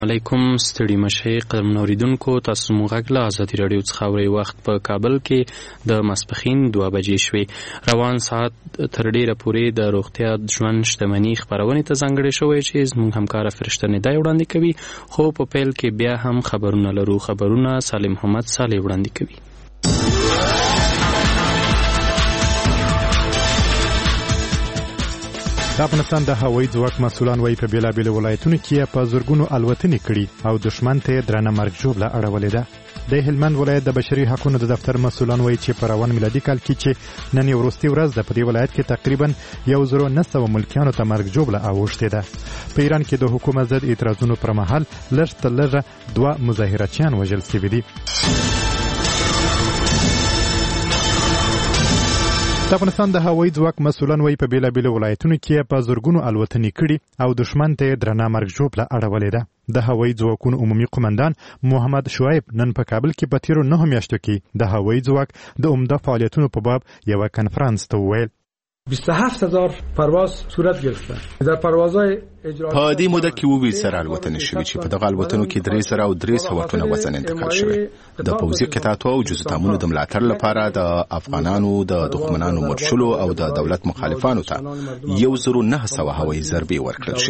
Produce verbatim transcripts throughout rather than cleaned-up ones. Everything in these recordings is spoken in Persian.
علیکم ستړي مشي قدرمن اوریدونکو، تاسو مو غږ له ازادي راډیو څخه اورئ. وخت په کابل کې د ماسپښین دوه بجې شوې. روان ساعت تر ډیره پورې د روغتیا ژوند شتمني خپرونې ته ځانګړی شوی چې زموږ همکاره فرشته ندا وړاندې کوي. خو په پیل کې بیا هم خبرونه لرو. خبرونه سالم محمد صالح وړاندې کوي. د افغانستان د هوایي ځواک مسؤلان وايي په بیلابیلو ولایتونو کې په زورګونو الوتنې کړي او دښمن ته درنه مرګ ژوبله اړولې ده. د هلمند ولایت د بشري حقوقو د دفتر مسؤلان وايي چې په روان میلادي کال کې چې نن یو وروستۍ ورځ ده، په دې ولایت کې تقریبا یو زرو نه سوه ملکیانو ته مرګ ژوبله اوښتې ده. په ایران کې د حکومت ضد اعتراضونو پر مهال لږ تر لږه دوه مظاهرچیان وژل شوي دي. د افغانستان د هوایي ځواک مسؤلان وايي په بیلابیلو ولایتونو کې په زورګونو الوتنې کړي او دښمن ته درنه مرګ ژوبله اړولې ده. د هوایي ځواکونو عمومي قومندان محمد شعیب نن په کابل کې په تیرو نهو میاشتو کې د هوایي ځواک د عمده فعالیتونو په باب یوه کنفرانس ته وویل. بیست و هفت هزار پرواز صورت گرفته. در پروازهای اجرایی په دې موده کې اووه سره الوتنې شوې چې په دغه الوتنو کې درې سره او درې سوه ټنه وزن انتقال شوی. د پوځي قطعاتو او جزتامونو د ملاتړ لپاره د افغانانو د دښمنانو مرشلو او د دولت مخالفانو ته یو زرو نه سوه هوایي ضربې ورکړل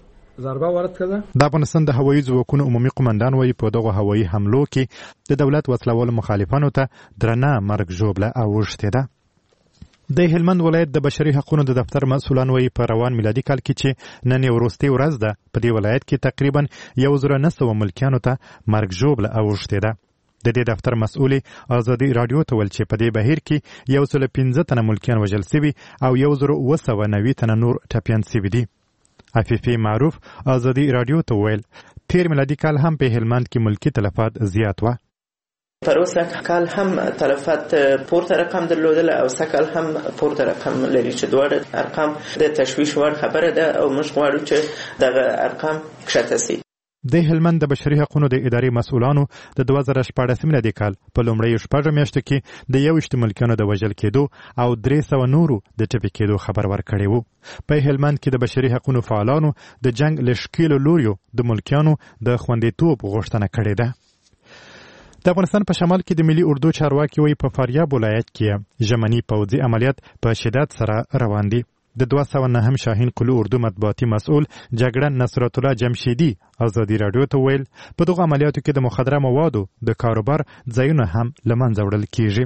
شوې. د افغانستان د هوایي ځواکونو عمومي قومندان وايي په دغه هوایي حملو کې د دولت وسلوالو مخالفانو ته درنه مرګ ژوبله اوښتې ده. د هلمند ولایت د بشري حقوقو د دفتر مسؤلان وايي په روان میلادي کال کې چې نن یو وروستۍ ورځ ده، په دې ولایت کې تقریبا یو زرو نه سوه ملکیانو ته مرګ ژوبله اوښتې ده. د دې دفتر مسؤل ازادي راډیو ته ویل چې په دې بهیر کې یو سل پنځه تنه ملکیان وژل شوي او یو زرو اوه سوه نوي تنه نور ټپیان شوي دي. عفیفي معروف ازادي راډیو ته ویل تیر میلادي کال هم په هلمند کې ملکی تلفات زیات و. پر اوسه کال هم تلفات پورته رقم درلودل او سکل هم پورته رقم لري چې دوه ارقام د تشویش وړ خبره ده او موږ غواړو چې دغه ارقام کښته شي. د هلمند د بشري حقوقو د ادارې مسؤلانو د دوه زره شپاړس میلادي کال په لومړیو شپږو میاشتو کې د یوویشت ملکیانو د وژل کېدو او درې سوه نورو د ټپي کېدو خبر ورکړی و. په هلمند کې د بشري حقوقو فعالانو د جنګ له ښکېلو لوریو د ملکیانو د خوندیتوب غوښتنه کړې ده. د افغانستان په شمال کې د ملي اردو چارواکي وايي په فاریاب ولایت کې ژمني پوځي عملیات په شدت سره روان دي. د دوه سوه نهم شاهین قلو اردو مطبوعاتي مسؤل جګړن نصرت الله جمشیدي ازادي راډیو ته ویل په دغه عملیاتو کې د مخدره موادو د کاروبار ځایونه هم له منځه وړل کیږي.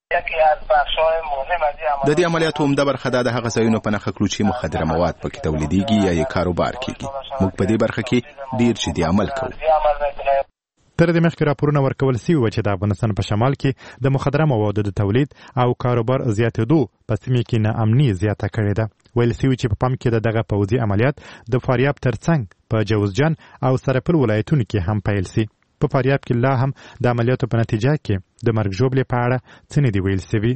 د دې عملیاتو عمده برخه د هغه ځایونو په نښه کړو چې مخدره مواد پکې تولیدېږي یا یې کاروبار کیږي. موږ په دې برخه کې ډیر جدي عمل کوو. تر دې مخکې راپورونه ورکول شوي و چې د افغانستان په شمال کې د مخدره موادو د تولید او کاروبار زیاتېدو په سیمې کې ناامني زیاته کړې ده. ویل شوي چې په پام کې د دغه پوځي عملیات د فاریاب ترڅنګ په جوزجان او سرپل ولایتونو کې هم پیل شي. په فاریاب کې لا هم د عملیاتو په نتیجه کې د مرګ ژوبلې په اړه څه نه دي ویل شوي.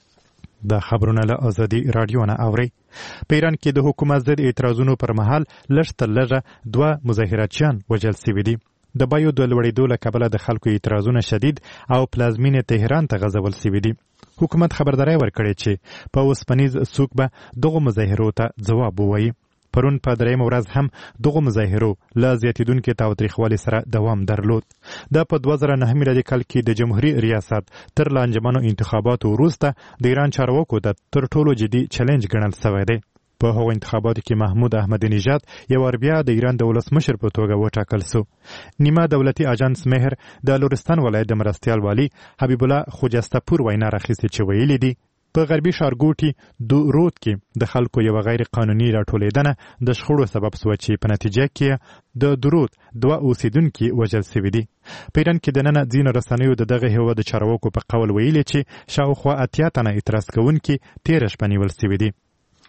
د خبرونه له ازادي راډیو نه اورئ. په ایران کې د حکومت ضد اعتراضونو پر مهال لږ تر لږه دوه مظاهرچیان وژل شوي دي. د بیو د لوړېدو له کبله د خلکو اعتراضونه شدید او پلازمینې تهران ته غځول شوي دي. حکومت خبرداری ورکړې چې په اوسپنیز څوک به دغو مظاهرو ته ځواب ووایي. پرون په درېیمه ورځ هم دغو مظاهرو له زیاتېدونکي تاوتریخوالي سره دوام درلود. دا په دوه زره نهه میلادي کال کې د جمهوري ریاست تر لانجمنو انتخاباتو وروسته د ایران چارواکو ته تر ټولو جدي چلنج ګڼل شوی دی. په هغو انتخاباتو کې محمود احمدي نژاد یو وار بیا د ایران د ولسمشر په توګه وټاکل سو. نیمه دولتي اجانس مهر د لورستان ولایت د مرستیال والي حبیب الله خوجستپور وینا راخیستې چې ویلي دي په غربي ښارګوټي درود کې د خلکو یو غیر قانوني راټولېدنه د شخړو سبب شوه چې په نتیجه کې د درود دوه اوسیدونکي وژل شوي دي. په ایران کې دننه ځینو رسنیو د دغه هیواد د چارواکو په قول ویلي چې شاوخوا اتیا تنه اعتراض کوونکي تېره شپه نیول شوي دي.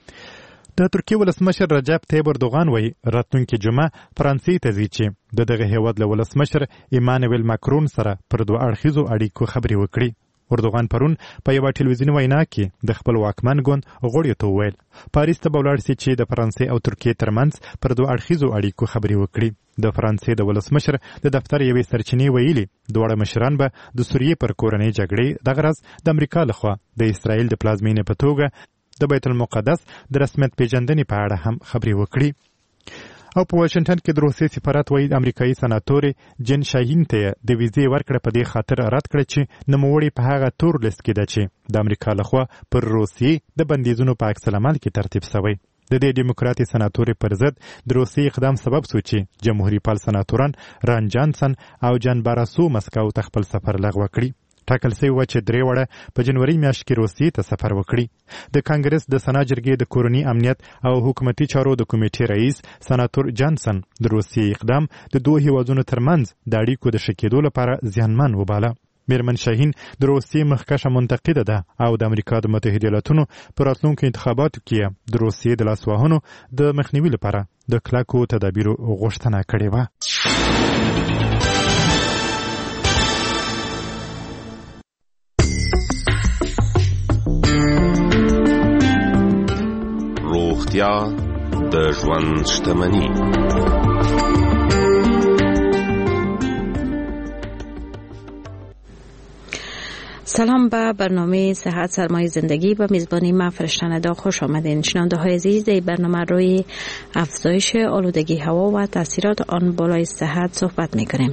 د ترکیې ولسمشر رجب طیب اردوغان وایي راتلونکې جمعه فرانسې ته ځي چې د دغه هیواد له ولسمشر ایمانویل ماکرون سره پر دوه اړخیزو اړیکو خبرې وکړي. اردوغان پرون په یوه ټلویزیوني وینا کې د خپل واکمن ګوند غړیو ته وویل پاریس ته به ولاړ سي چې د فرانسې او ترکیې ترمنځ پر دوه اړخیزو اړیکو خبرې وکړي. د فرانسې د ولسمشر د دفتر یوې سرچینې ویلي دواړه مشران به د سوریې پر کورنۍ جګړې دغه راز د امریکا لخوا د اسرائیل د پلازمینې په توګه د بیت المقدس د رسمیت پیژندنې په اړه هم خبرې وکړي. او په واشنگټن کې د روسیې سفارت وایي امریکایي سناتور جن شاهین ته د ویزې ورکړه په دې خاطر رد کړ چې نوموړی په هغه تور لیست کې ده چې د امریکا لخوا پر روسیې د بندیزونو په عکس العمل کې ترتیب شوی. د دې دیموکراتي سناتور پر ضد د روسیې اقدام سبب شو چې جمهوریت پال سناتوران ران جانسن او جان باراسو مسکو ته خپل سفر لغوه کړی. ټاکل شوی و چې درې وړه په جنوري میاشت کې روسیې ته سفر وکړي. د کانګرس د سنا جرګې د کورني امنیت او حکومتي چارو د کمیټې رئیس سناتور جانسن د روسیې اقدام د دوه هیوادونو ترمنځ د اړیکو د ښه کېدو لپاره زیانمن وباله. میرمن شاهین د روسیې مخکښه منتقده ده او د امریکا د متحده ایالاتونو په راتلونکو انتخاباتو کې د روسیې د لاسوهنو د مخنیوي لپاره د کلکو تدابیرو غوښتنه کړې وه. روغتیا د ژوند شتمني. سلام به برنامه صحت سرمایه زندگی و میزبانی من فرشته‌ندا خوش آمدین. شنونده های عزیز، در برنامه روی افزایش آلودگی هوا و تاثیرات آن بالای صحت صحبت می‌کنیم.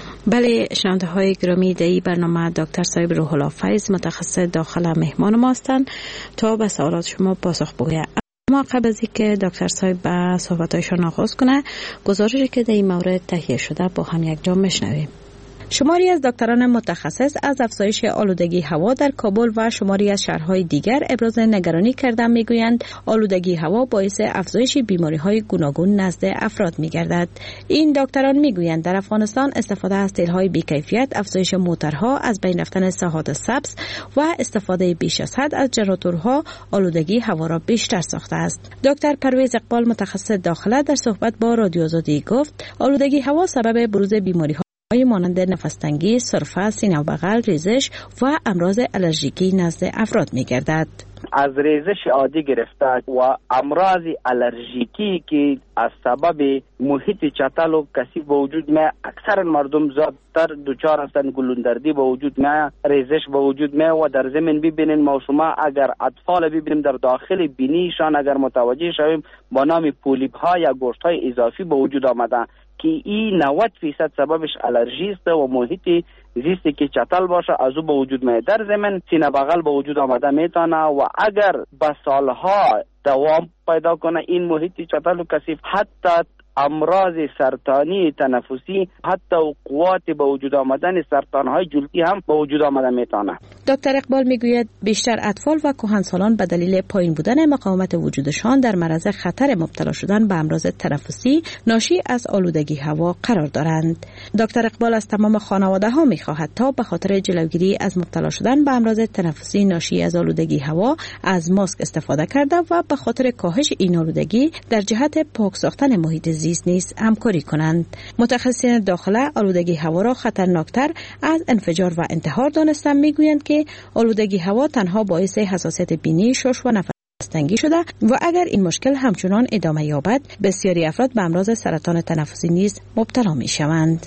بله شنونده های گرامی، در این برنامه دکتر صاحب روح الله فیض متخصص داخله مهمان ما هستند تا به سوالات شما پاسخ بگوید. اما قبل از اینکه دکتر صاحب به صحبتایشان آغاز کنه، گزارشی که در این مورد تهیه شده با هم یک جا میشنویم. شماری از دکتران متخصص از افزایش آلودگی هوا در کابل و شماری از شهرهای دیگر ابراز نگرانی کردند. میگویند آلودگی هوا باعث افزایش بیماری‌های گوناگون نزد افراد می‌گردد. این دکتران میگویند در افغانستان استفاده از تیل‌های بی‌کیفیت، افزایش موتورها، از بین رفتن ساحات سبز و استفاده بیش از حد از جنراتورها آلودگی هوا را بیشتر ساخته است. دکتر پرویز اقبال متخصص داخله در صحبت با رادیو آزادی گفت آلودگی هوا سبب بروز بیماری‌ها مانند نفس‌تنگی، سرفه، سینه و بغل، ریزش و امراض الرژیکی نزد افراد می‌گردد. از ریزش عادی گرفته و امراض الرژیکی که از سبب محیط چتل و کثیف به وجود می، اکثر مردم زیادتر دچار هستند. گلوندردی به وجود می، ریزش به وجود می و در زمین ببینین ما شما اگر اطفال ببینیم در داخل بینیشان اگر متوجه شویم با نام پولیپ ها یا گوشت های اضافی به وجود آمده که این نود فیصد سببش الرژی است و محیط زیستی که چتل باشه از او به وجود می. در زمین سینه بغل به وجود آمده میتونه و اگر به سالها دوام پیدا کنه این محیط چتل و کثیف حتی امراض سرطانی تنفسی، حتی قوات به وجود آمدن سرطان‌های جلدی هم به وجود آمده میتونه. دکتر اقبال میگوید بیشتر اطفال و کهنسالان به دلیل پایین بودن مقاومت وجودشان در معرض خطر مبتلا شدن به امراض تنفسی ناشی از آلودگی هوا قرار دارند. دکتر اقبال از تمام خانواده‌ها میخواهد تا به خاطر جلوگیری از مبتلا شدن به امراض تنفسی ناشی از آلودگی هوا از ماسک استفاده کرده و به خاطر کاهش این آلودگی در جهت پاک ساختن محیط زیست نیز همکاری کنند. متخصصین داخله آلودگی هوا را خطرناکتر از انفجار و انتحار دانستند. میگویند که آلودگی هوا تنها باعث حساسیت بینی، شش و نفس‌تنگی شده و اگر این مشکل همچنان ادامه یابد بسیاری افراد به امراض سرطان تنفسی نیز مبتلا می شوند.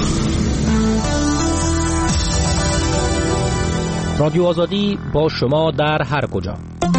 رادیو آزادی با شما در هر کجا.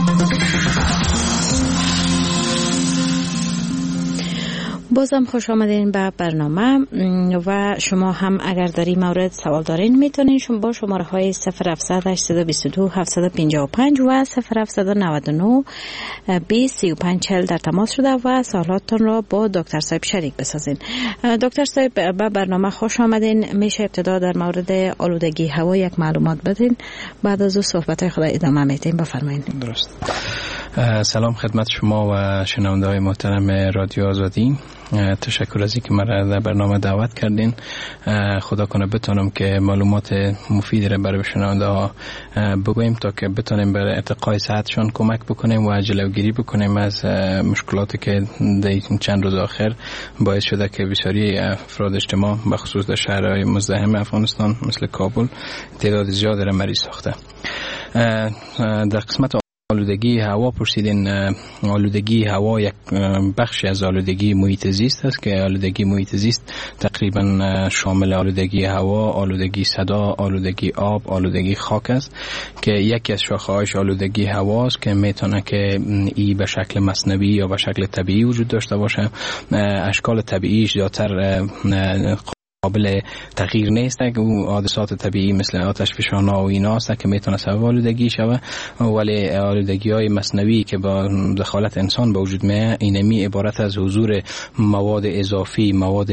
بازم خوش آمدین به برنامه و شما هم اگر داری مورد سوال دارین میتونین شما با شماره های صفر هفتصد هشتصد و بیست و دو هفتصد و پنجاه و پنج و صفر هفتصد و نود و نه بیست سی و پنج چهل در تماس شده و سوالاتتون را با دکتر صاحب شریک بسازین. دکتر صاحب به برنامه خوش آمدین. میشه ابتدا در مورد آلودگی هوا یک معلومات بدین، بعد از او صحبت های خود ادامه میتین. بفرمایید. درست. سلام خدمت شما و شنونده های محترم رادیو آزادی. تشکر از اینکه مرا در برنامه دعوت کردین. خدا کنه بتونم که معلومات مفیدی را برای شنونده ها بگویم تا که بتونیم برای ارتقای صحتشان کمک بکنیم و جلوگیری بکنیم از مشکلاتی که در چند روز آخر باعث شده که بسیاری افراد اجتماع به خصوص در شهرهای مزدحم افغانستان مثل کابل تعداد زیادی را مریض ساخته. در قسمت آلودگی هوا پرسیدین. آلودگی هوا یک بخشی از آلودگی محیط زیست است که آلودگی محیط زیست تقریبا شامل آلودگی هوا، آلودگی صدا، آلودگی آب، آلودگی خاک است که یکی از شاخه‌هایش آلودگی هوا است که میتونه که ای به شکل مصنوعی یا به شکل طبیعی وجود داشته باشه. اشکال طبیعیش زیادتر قابل تغییر نیست که او حادثات طبیعی مثل آتش فشان و اینا است که میتونه سبب آلودگی شود، ولی آلودگی های مصنوعی که با دخالت انسان به وجود میاد اینمی عبارت از حضور مواد اضافی، مواد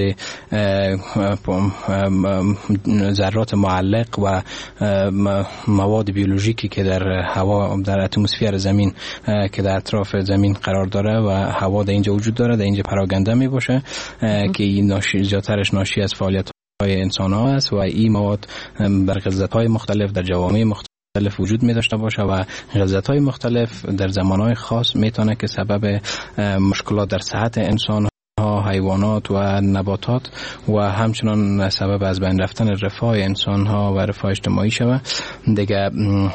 ذرات معلق و مواد بیولوژیکی که در هوا، در اتمسفر زمین که در اطراف زمین قرار داره و هوا در اینجا وجود داره، در اینجا پراکنده می باشه که این ناشی زیادترش ناشی از فعالیت های انسان ها است و این مواد بر غلظت های مختلف در جوامع مختلف وجود می داشته باشه و غلظت های مختلف در زمان های خاص میتونه که سبب مشکلات در صحت انسان ها، حیوانات و نباتات و همچنان سبب از بین رفتن رفاه انسان ها و رفاه اجتماعی شود. دیگه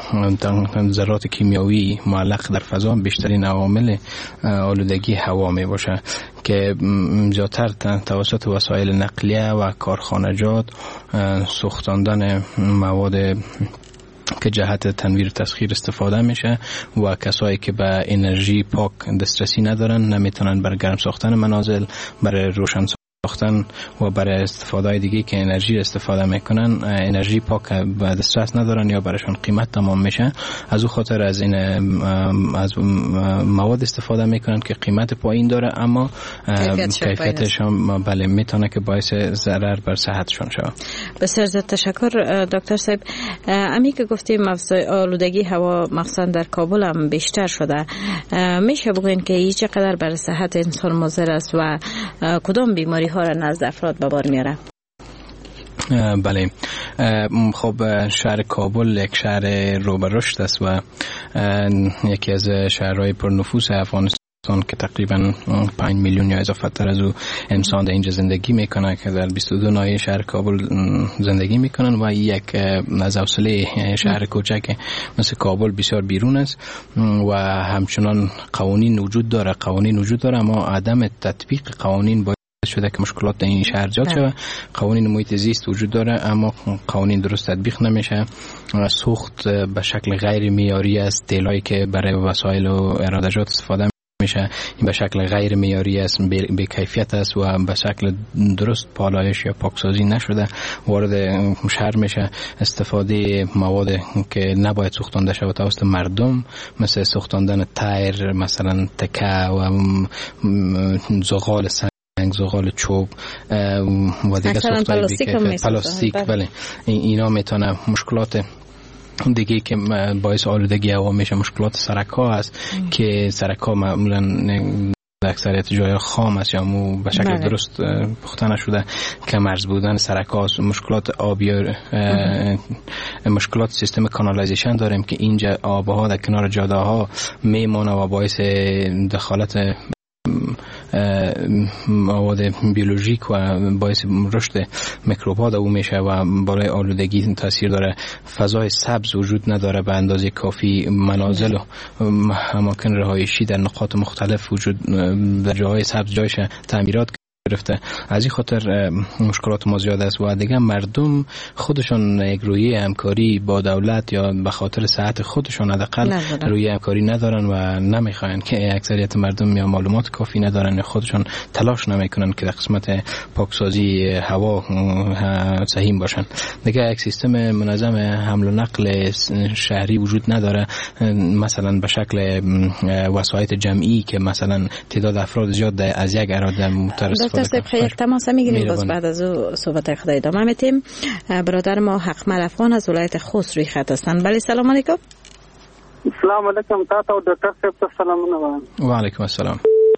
ذرات کیمیایی معلق در فضا بیشترین عوامل آلودگی هوا می باشه که زیادتر توسط وسایل نقلیه و کارخانجات، سوختاندن مواد که جهت تنویر تسخیر استفاده میشه و کسایی که به انرژی پاک دسترسی ندارن نمیتونن برای گرم ساختن منازل، برای روشن ساختن و برای استفاده دیگه که انرژی استفاده میکنن انرژی پاک و دسترس ندارن یا برایشان قیمت تمام میشه. از او خاطر از این از مواد استفاده میکنن که قیمت پایین داره اما کیفیتش هم بله میتونه که باعث ضرر بر صحتشون شه. بسیار زیاد تشکر دکتر صاحب. امی که گفتیم آلودگی هوا مخصوصا در کابل هم بیشتر شده، میشه بگوین که این چقدر بر صحت انسان مضر است و کدام بیماری ها را نزد افراد به بار میاره؟ بله، خب شهر کابل یک شهر رو به رشد است و یکی از شهرهای پرنفوس افغانستان که تقریبا پنج میلیون یا اضافه تر از او انسان در اینجا زندگی میکنه که در بیست و دو ناحیه شهر کابل زندگی میکنن و یک از حوصله شهر کوچک مثل کابل بسیار بیرون است و همچنان قوانین وجود داره قوانین وجود داره اما عدم تطبیق قوانین باید شده که مشکلات در این شهر ایجاد شود. قوانین محیط زیست وجود داره اما قوانین درست تطبیق نمیشه. سوخت به شکل غیر معیاری است، تیلایی که برای وسایل و ارادجات استفاده میشه این به شکل غیر معیاری است، به کیفیت است و به شکل درست پالایش یا پاکسازی نشده وارد شهر میشه. استفاده مواد که نباید سوختانده شود توسط مردم مثل سوختاندن تایر، مثلا تکه و زغال زغال چوب و دیگه سوختای دیگه پلاستیک، بله اینا میتونه مشکلات دیگه که باعث آلودگی هوا میشه. مشکلات سرک‌ها است ام. که سرک‌ها معمولا در اکثریت جای خام است یا مو به شکل بله. درست پخته نشده، کم ارز بودن سرک‌ها، مشکلات آبی، مشکلات سیستم کانالایزیشن داریم که اینجا آبها در کنار جاده‌ها میمونه و باعث دخالت مواد بیولوژیک و باعث رشد میکروب‌ها در اون میشه و بالای آلودگی تاثیر داره. فضای سبز وجود نداره به اندازه کافی، منازل و اماکن رهایشی در نقاط مختلف وجود در جاهای سبز جایش تعمیرات گرفته. از این خاطر مشکلات ما زیاد است و دیگه مردم خودشون یک رویه همکاری با دولت یا به خاطر صحت خودشون حداقل رویه همکاری ندارن و نمیخواین که اکثریت مردم یا معلومات کافی ندارن یا خودشون تلاش نمیکنن که در قسمت پاکسازی هوا سهیم باشن. دیگه یک سیستم منظم حمل و نقل شهری وجود نداره، مثلا به شکل وسایط جمعی که مثلا تعداد افراد زیاد از یک اراده مترسف دکتر صاحب یک تماس میگیریم باز بعد از او صحبت خدای ادامه میتیم. برادر ما حقمل افغان از ولایت خوست روی خط هستن. بله سلام علیکم. سلام علیکم تاسو دکتر صاحب سلامونه. و علیکم السلام.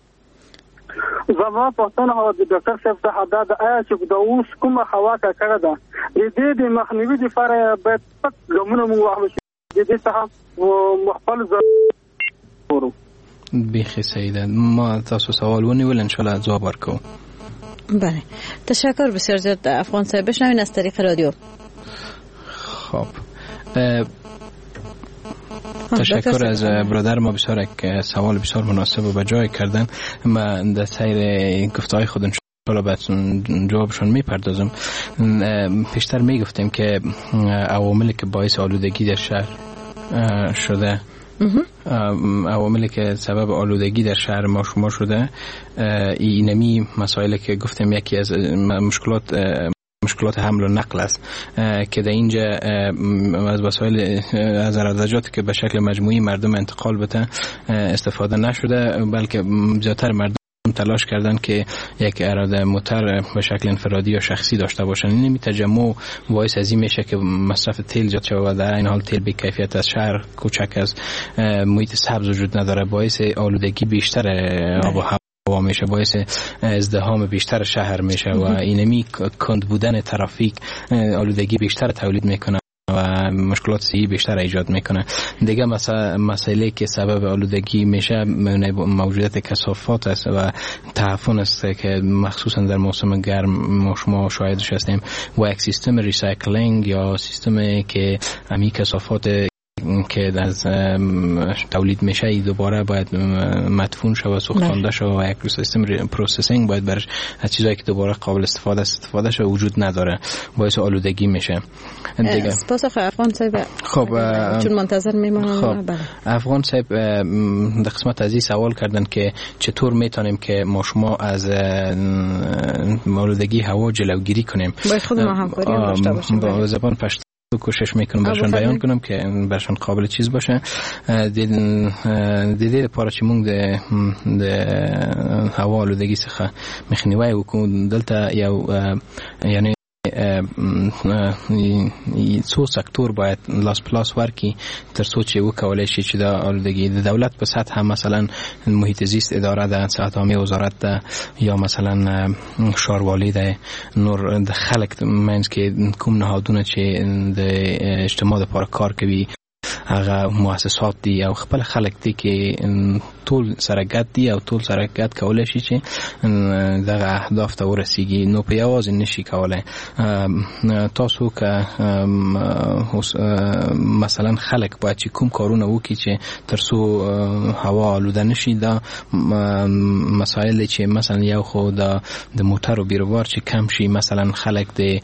زما پښتنه او د ډاکټر صاحب ته حدا د آیا چې د اوس کومه هوا کا کړه ده د دې د مخنیوي لپاره باید پک ګمونه مو واخلو چې د دې څخه مخفل ضرورو بیخی سیده ما تاسو سوال ونیول انشالله جواب ورکو. بله تشکر بسیار زیاد افغان صاحب. بشنوین از طریق رادیو. خب تشکر از برادر ما، بسیار یک سوال بسیار مناسب و به جای کردن. من در سیر گفتهای خودم حالا بعد جوابشون میپردازم. پیشتر میگفتیم که عواملی که باعث آلودگی در شهر شده، عواملی که سبب آلودگی در شهر ما شما شده، اینمی مسائلی که گفتیم یکی از مشکلات مشکلات حمل و نقل است که در اینجا از وسایل از عرضجاتی که به شکل مجموعی مردم انتقال بده استفاده نشده، بلکه زیادتر مردم تلاش کردن که یک اراده موتر به شکل انفرادی یا شخصی داشته باشن. این می تجمع باعث از این میشه که مصرف تیل زیاد شود و در این حال تیل بی کیفیت از شهر کوچک از محیط سبز وجود نداره، باعث آلودگی بیشتر آب و هوا میشه، باعث ازدحام بیشتر شهر میشه و اینمی کند بودن ترافیک آلودگی بیشتر تولید میکنه و مشکلات صحی بیشتر ایجاد میکنه. دیگه مسئله که سبب آلودگی میشه موجودیت کثافات است و تعفن است که مخصوصا در موسم گرم شما شاهدش هستیم و یک سیستم ریسایکلینگ یا سیستمی که امی کثافات که از تولید میشه دوباره باید مدفون شود، سوختانده شود و یک سیستم پروسسینگ باید برش از چیزایی که دوباره قابل استفاده استفاده شود وجود نداره، باعث آلودگی میشه. دیگه سپاس افغان صاحب. خب چون منتظر میمونم. خب افغان صاحب در قسمت از این سوال کردن که چطور میتونیم که ما شما از آلودگی هوا جلوگیری کنیم. باید خود ما همکاری داشته باشیم. با زبان پشتو کوشش میکنم برشان بیان کنم که برشان قابل چیز باشه. دیده پارا چی مونگ ده هوا آلودگی سخه میخنیوه و دلتا یا یعنی څو سکتور باید لاس پلاس ورکی تر څو چې وکولای شي چې د آلودگی د دولت په سطح مثلا محیط زیست اداره ده، سطح عامه وزارت ده یا مثلا ښاروالي ده، نور د خلک منځ کې کوم نهادونه چې د اجتماع لپاره کار کوي هغه مؤسسات دي او خپل خلک دي کې ټول سره ګډ دي او ټول سره ګډ کولای شي چې دغه اهداف ته ورسیږي. نو په یوازې نشي کولای. تاسو که مثلا خلک باید چې کوم کارونه وکړي چې ترڅو هوا آلوده نشي، دا مسائل چې مثلا یو خو د د موټر او بیروبار چې کم شي، مثلا خلک د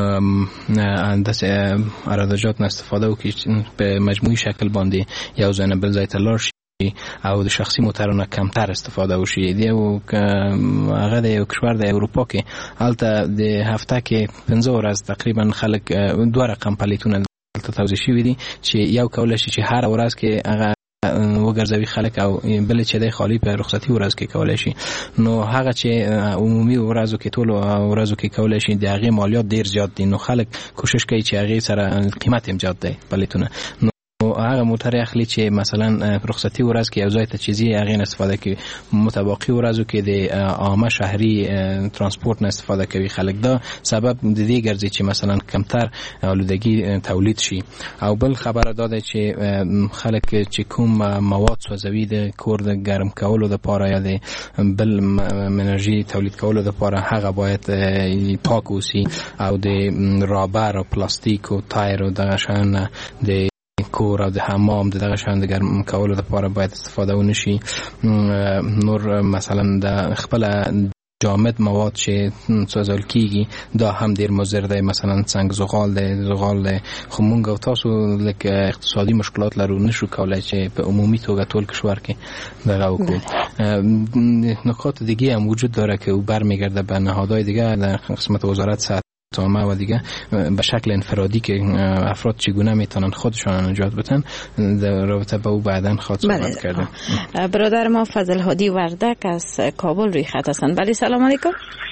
اندازه عرضجات نه استفاده وکړي په مجموعي شکل باندې یو ځای نه بل ځای ته لاړ شي او د شخصي موټرونو کمتر استفاده وشي. دی او هغه د یو کشور د اروپا کې هلته د هفته کې پنځه ورځ تقریبا خلک دوه رقم پلیتونه دلته توزیع شوي دي چې یو کولای شي چې هر ورځ کې هغه وګرځوي خلک او بل چې د خالی په رخصتي ورځ کې کولای شي. نو هغه چې عمومي ورځو کې ټول ورځو کې کولای شي د هغه مالیات ډیر زیات دي، نو خلک کوشش کوي چې هغه سره قیمت هم زیات دی پلیتونه. هغه موټر اخلي چې مثلا رخصتي ورځ کې یو ځای ته چیزی هغه استفاده کوي، متباقی ورځو کې د عامه شهري ترانسپورت نه استفاده کوي خلک. دا سبب د دې ګرځي چې مثلا کمتر آلودگی تولید شي. او بل خبره ده چې خلک چې کوم مواد سوځوي د کور د ګرم کولو لپاره یا د بل انرژي تولید کولو لپاره هغه باید پاک اوسي او د رابر او پلاستیک او تایر او دغه شان د کور او د حمام دغه شان د ګرم کولو لپاره باید استفاده ونشي. نور مثلا د خپل جامد مواد چې سوځول کیږي دا هم ډیر مضر دی، مثلا څنګه زغال دی زغال دی خو مونږ او تاسو لکه اقتصادي مشکلات لرو نشو کولای چې په عمومي توګه ټول کشور کې دغه وکړو. نکات دیگه هم وجود داره که او برمیگرده به نهادهای دیگه در قسمت وزارت صحت تامه و دیگه به شکل انفرادی که افراد چگونه میتونن خودشان نجات بدن در رابطه با او بعداً خواهد صحبت کردیم. برادر ما فضل هادی وردک از کابل روی خط هستند. بله سلام علیکم.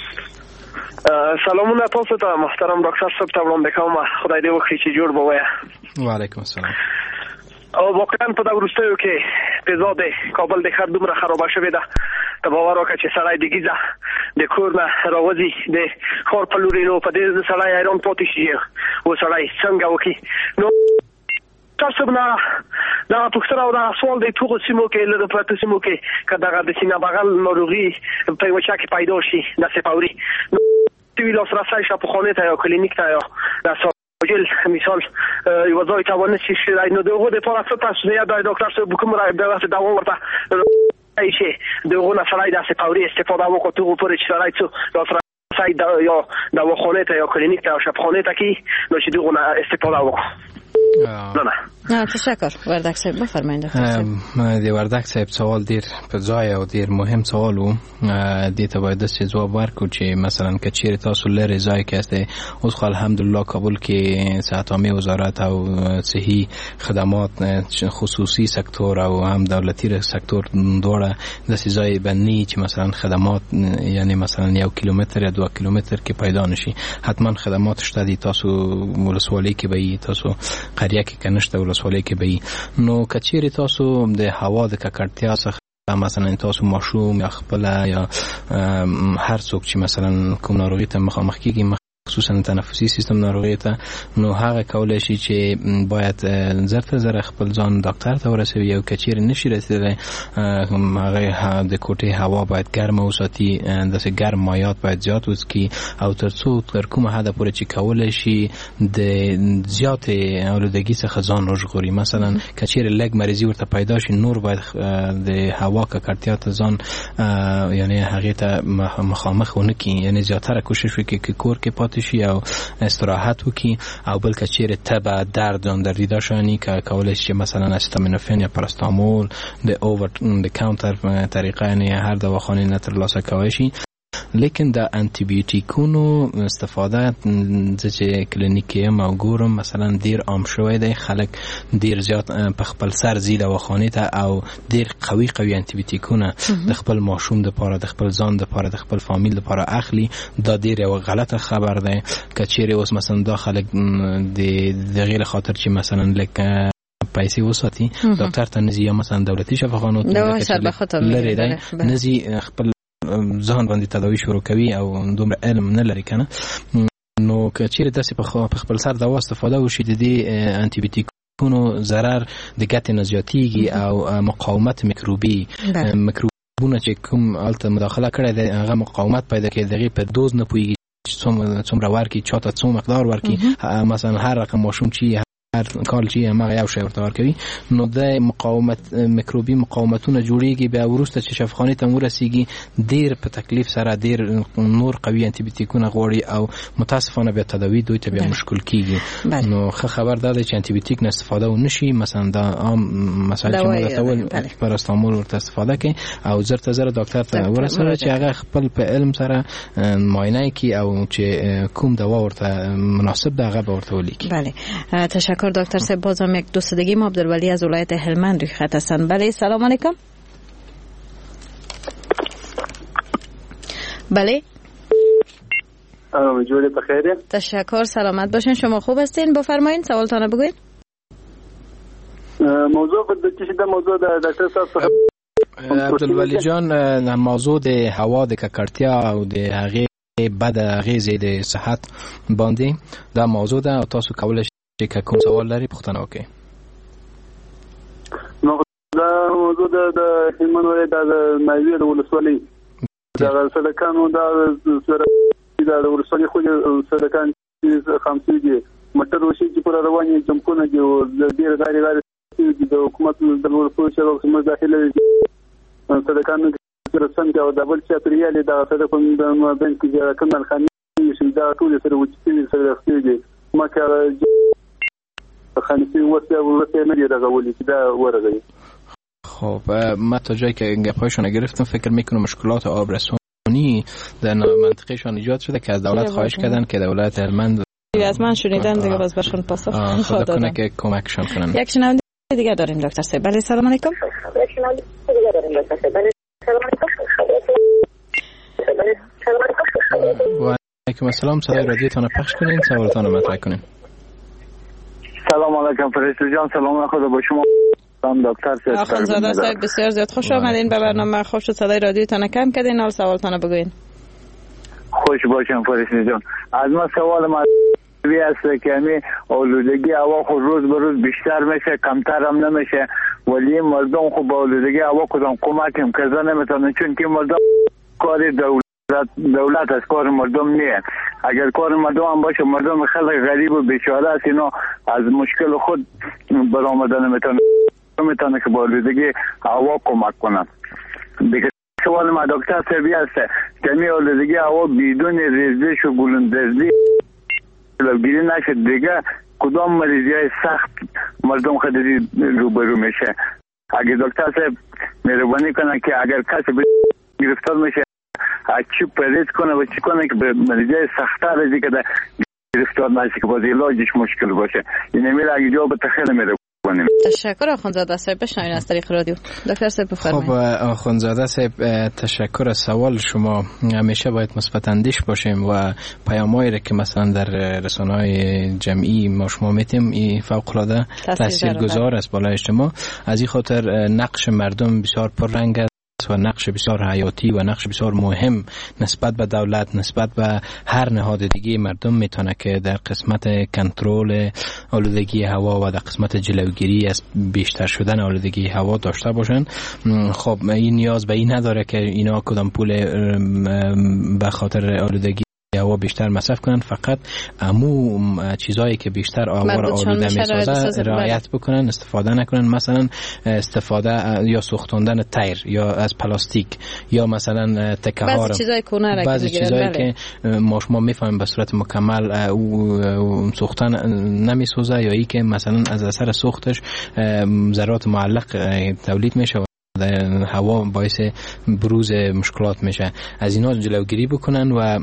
سلامونه تاسو ته محترم ډاکټر صاحب ته وړاندې کوم. خدای دې وکړي چې جوړ به وای. وعلیکم السلام. او واقعا په دا وروستیو کې فضا د کابل د ښار دومره خرابه شوې ده ته باور وکړه چې سړی د ګیزه د کور نه راوځي د ښار په لوري، نو په دې سړی حیران پاتې شي و سړی څنګه وکړي. نو تاسو نه دا پوښتنه او دا سوال د ټولو سیمو کې له پرته سیمو کې که دغه د سینه بغل ناروغي په یوه چا کې پیدا شي د سپاوري نو ویل سره سای شپ خانه ته یا کلینیک ته یا جل مثال وضعی توانست چیز اینو دوغو ده پاراستا تاسویا دا دکتر سو بکم را به واسه دوا ورته ایشه دوغو نسلای دست قوری استفاده وکړو تو پر چې راځي تو سای دا یا دواخانه ته یا کلینیک ته یا شفاخانه ته کی نو چې دوغو استفاده وکړو. نه نه تشکر. وردک صاحب بفرمایید. د وردک صاحب سوال ډیر په ځای او ډیر مهم سوال وو. دې ته باید څه جواب ورکړو چې مثلا که چیرې تاسو لري ځای کې استه اوس خو الحمدلله کابل کې صحت عامه وزارت او صحي خدمات خصوصي سکتور او هم دولتي سکتور دواړه د ځای بنی چې مثلا خدمات یعنی مثلا یو کیلومتر یا دو کیلومتر کې پیدا نشي حتما خدمات شته دي. تاسو ولسوالۍ کې به تاسو قریه کې کنيشته ولسوالۍ کې به نو کچېری تاسو د هوا د ککړتیا څخه مثلا تاسو ماشوم یا خپل یا هر څوک چې مثلا کوم ناروغي ته مخامخ کیږي خصوصا تنفسي سیستم ناروغي ته نو هغه کولای شي چې باید زرته زره خپل ځان ډاکټر ته ورسوي او کچېری نشي رسیدلی هغه د کوټې هوا باید ګرمه وساتي داسې ګرم مایات باید زیات وڅکي او تر څو تر کومه حده پورې چې کولای شي د زیات اولودګي څخه ځان وژغوري. مثلا کچېری لږ مریضي ورته پیدا شي نور باید د هوا ککړتیا ته ځان یعنی هغه ته مخامخ ونه کړي یعنی زیاتره کوشش وکړي چې کور کې پات شي او استراحت وکي او بل کچېره تبه درد اون در دیداشانی که کولای شي مثلا استامینوفن یا پاراستامول د اوور د کاونټر طریقه یعنی هر دواخانه نه ترلاسه کوي شي. لیکن د انټي بیوټیکونو استفاده چې کلینیکي او ګورم مثلا ډیر عام شوی دی خلک ډیر زیات په خپل سر زی دواخانه ته او ډیر قوي قوي انټي بیوټیکونه د خپل ماشوم د پاره د خپل ځان د پاره د خپل فامیل د پاره اخلي. دا ډیر یو غلطه خبر ده کچېری اوس مثلا دا خلک د غیر خاطر چې مثلا لکه پیسې وساتي ډاکټر ته نزي یا مثلا دولتي شفاخانو ته لري دی نزي خپل ځان باندې تداوی شروع کوي او دومره علم نه لري کنه نو کچېری داسې په خپل سر دوا استفاده وشي د دې انټي بیوټیکونو ضرر د ګټې نه زیاتېږي او مقاومت میکروبي میکروبونه چې کوم الته مداخله کړي د هغه مقاومت پیدا کوي دغه په دوز نه پويږي څومره ورکی چاته څو مقدار ورکی مثلا هر رقم ماشوم چی هر کال چی هغه یو شی ورته ورکوي نو د مقاومت میکروبي مقاومتونه جوړیږي بیا ورسته چې شفاخانه ته ورسیږي ډیر په تکلیف سره ډیر نور قوي انټي بیوټیکونه غوړي او متاسفانه بیا تداوی دوی ته بیا مشکل کیږي. نو خه خبر داده چې انټي بیوټیک نه استفاده ونشي مثلا دا عام مثلا چې موږ ته پاراستامول ورته استفاده کوي او زرته زره ډاکټر ته ورسره چې هغه خپل په علم سره معاینه کوي او چې کوم دوا ورته مناسب ده هغه ورته ولیکي. بله تشکر دکتر صاحب. بازم یک دوست دیگه ما عبدالولی از ولایت هلمند روی خط هستند. بله سلام علیکم. بله جوری بخیره. تشکر سلامت باشین. شما خوب هستین؟ بفرمایید سوالتان بگوین. موضوع بده چی ده موضوع ده دکتر صاحب عبدالولی جان موضوع د هوا د ککړتیا او د هغه بد اغیزې د صحت باندې دا موضوع ده او تاسو کولای شئ چې کوم سوال لري پوښتنه وکړئ. نو دا موضوع د هلمند ولایت د مایوي د ولسوالۍ د سړکانو د سره د ولسوالۍ خو سړکان خمسې دي موټر وشي چې پر رواني جمکونه دي او د ډیر غیر غیر د حکومت د ولسوالۍ سره کوم داخله دي سړکانو سره څنګه او د بل څه ریالي د سړکونو د بنک کې کوم خاني شي دا ټول سره وچې سره خېږي مکه خانسي وسه ورته نه دی راغولي چې دا ورغی. خب ما تا جایی که گپایشون گرفتم فکر میکنم مشکلات آبرسانی در منطقهشان ایجاد شده که از دولت خواهش کردن که دولت هلمند از من شنیدن دیگه باز برشون پاسخ خدا کنه که کمکشان کنن. یک شنونده دیگه داریم دکتر صاحب. بله سلام علیکم. یک شنونده دیگه داریم دکتر صاحب. بله سلام علیکم. و علیکم السلام. صدای رادیوتون پخش کنین سوالتون رو مطرح کنین. سلام علیکم فرشته جان. سلام خدا با شما دکتر صاحب. آخوندزاده صاحب بسیار زیاد خوش آمدین به برنامه. خوش شد صدای رادیوتون کم کردین. حال سوالتون بگوین. خوش باشم فرشته جان. از ما سوال ما وی است که می اولودگی هوا خود روز به روز بیشتر میشه کمتر هم نمیشه ولی مردم خود با اولودگی هوا کدام کمک هم کردن نمیتونن چون که مردم کار دولت دولت از کار مردم نیه. اگر کار مردم هم باشه، مردم خلق غریب و بیچاره است، اینا از مشکل خود برآمدن میتونه میتونه که با آلودگی هوا کمک کنن. دیگه سوال ما دکتر صاحبی است که می آلودگی هوا بدون ریزش و گلوندزدی گیری نشد، دیگه کدام مریضی های سخت مردم خودی روبرو میشه؟ اگه دکتر صاحب مهربانی کنن که اگر کسی گرفتار میشه چی پرهیز کنه و چی کنه که به مریضی های سخت‌تر از که گرفتار نشه که باز علاجش مشکل باشه. این میره اگه جواب تخیل میره. تشکر آخوندزاده صاحب. بشنوین از طریق رادیو. دکتر صاحب بفرمایید. خب آخوندزاده صاحب تشکر از سوال شما. همیشه باید مثبت اندیش باشیم و پیامایی را که مثلا در رسانه‌های جمعی ما شما میتیم این فوق العاده تاثیرگذار است بالای اجتماع. از این خاطر نقش مردم بسیار پررنگ است و نقش بسیار حیاتی و نقش بسیار مهم نسبت به دولت، نسبت به هر نهاد دیگه مردم میتونه که در قسمت کنترل آلودگی هوا و در قسمت جلوگیری از بیشتر شدن آلودگی هوا داشته باشن. خب این نیاز به این نداره که اینا کدام پول به خاطر آلودگی هوا بیشتر مصرف کنن، فقط امو چیزایی که بیشتر آوار آلوده میسازه رعایت بکنن، استفاده نکنن. مثلا استفاده یا سوختوندن تیر یا از پلاستیک یا مثلا تکه ها، بعضی چیزای کونه را بعضی چیزایی که ما شما میفهمیم به صورت مکمل او سوختن نمیسوزه یا ای که مثلا از اثر سوختش ذرات معلق تولید میشه در هوا، باعث بروز مشکلات میشه. از اینا جلوگیری بکنن و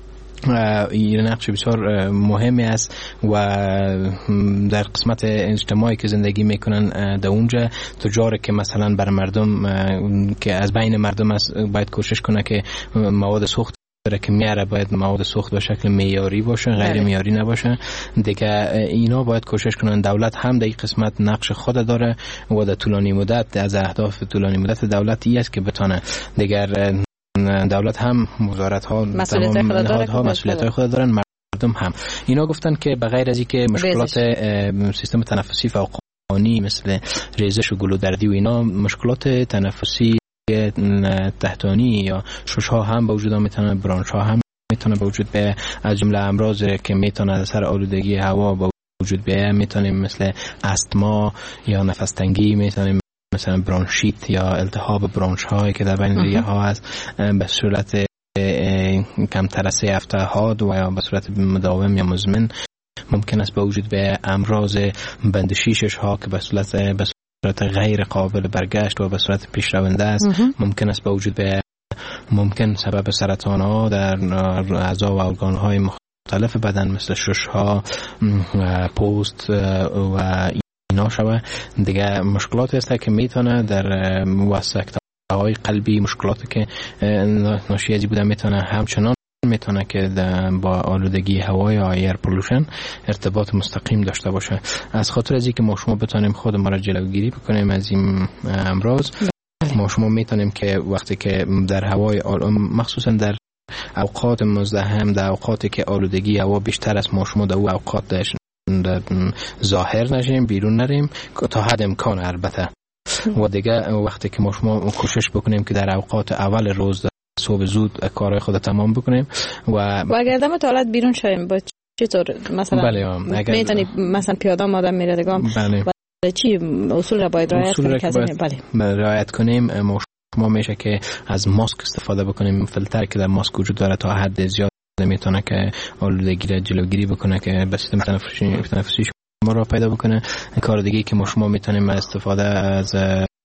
این نقش بسیار مهمی است و در قسمت اجتماعی که زندگی میکنن در اونجا تجار که مثلا بر مردم که از بین مردم است باید کوشش کنه که مواد سوخت که میاره باید مواد سوخت به شکل معیاری باشه، غیر معیاری نباشه. دیگه اینا باید کوشش کنن. دولت هم در این قسمت نقش خود داره و در طولانی مدت از اهداف طولانی مدت دولتی است که بتونه دیگر دولت هم وزارت ها مسئولیت ها مسئولیت خود دارن، مردم هم. اینا گفتن که بغیر از اینکه مشکلات سیستم تنفسی فوقانی مثل ریزش و گلودردی و اینا، مشکلات تنفسی تحتانی یا شش ها هم به وجود میتونه، برانش ها هم میتونه به وجود بیاید. از جمله امراض که میتونه از اثر آلودگی هوا به وجود بیاید میتونیم مثل استما یا نفس تنگی، میتونیم مثلا برانشیت یا التهاب برانش هایی که در بین ریه ها است به صورت کمتر از سه هفته حاد و یا به صورت مداوم یا مزمن ممکن است به وجود بیاید. امراض بند شیشش ها که به صورت به صورت غیر قابل برگشت و به صورت پیشرونده است ممکن است به وجود بیاید. ممکن سبب سرطان ها در اعضا و ارگان های مختلف بدن مثل شش ها، پوست و اینا شوه. دیگه مشکلات است که میتونه در وسکته های قلبی، مشکلاتی که ناشی از بوده میتونه همچنان میتونه که با آلودگی هوا یا ایر پولوشن ارتباط مستقیم داشته باشه. از خاطر از اینکه ما شما بتونیم خود ما را جلوگیری بکنیم از این امراض، ما شما میتونیم که وقتی که در هوای مخصوصا در اوقات مزدحم، در اوقاتی که آلودگی هوا بیشتر است، ما شما در او اوقات داشت ظاهر نشیم، بیرون نریم تا حد امکان البته. و دیگه وقتی که ما شما کوشش بکنیم که در اوقات اول روز صبح زود کارهای خود تمام بکنیم و و اگر دم تولد بیرون شویم با چطور مثلا بله میتونی مثلا پیاده آدم میره دیگه بله چی اصول را باید رعایت کنیم؟ بله رعایت کنیم. ما شما میشه که از ماسک استفاده بکنیم، فیلتر که در ماسک وجود داره تا حد زیاد میتونه که آلودگی را جلوگیری بکنه که به سیستم تنفسی تنفسی ما را پیدا بکنه. کار دیگه که ما شما میتونیم استفاده از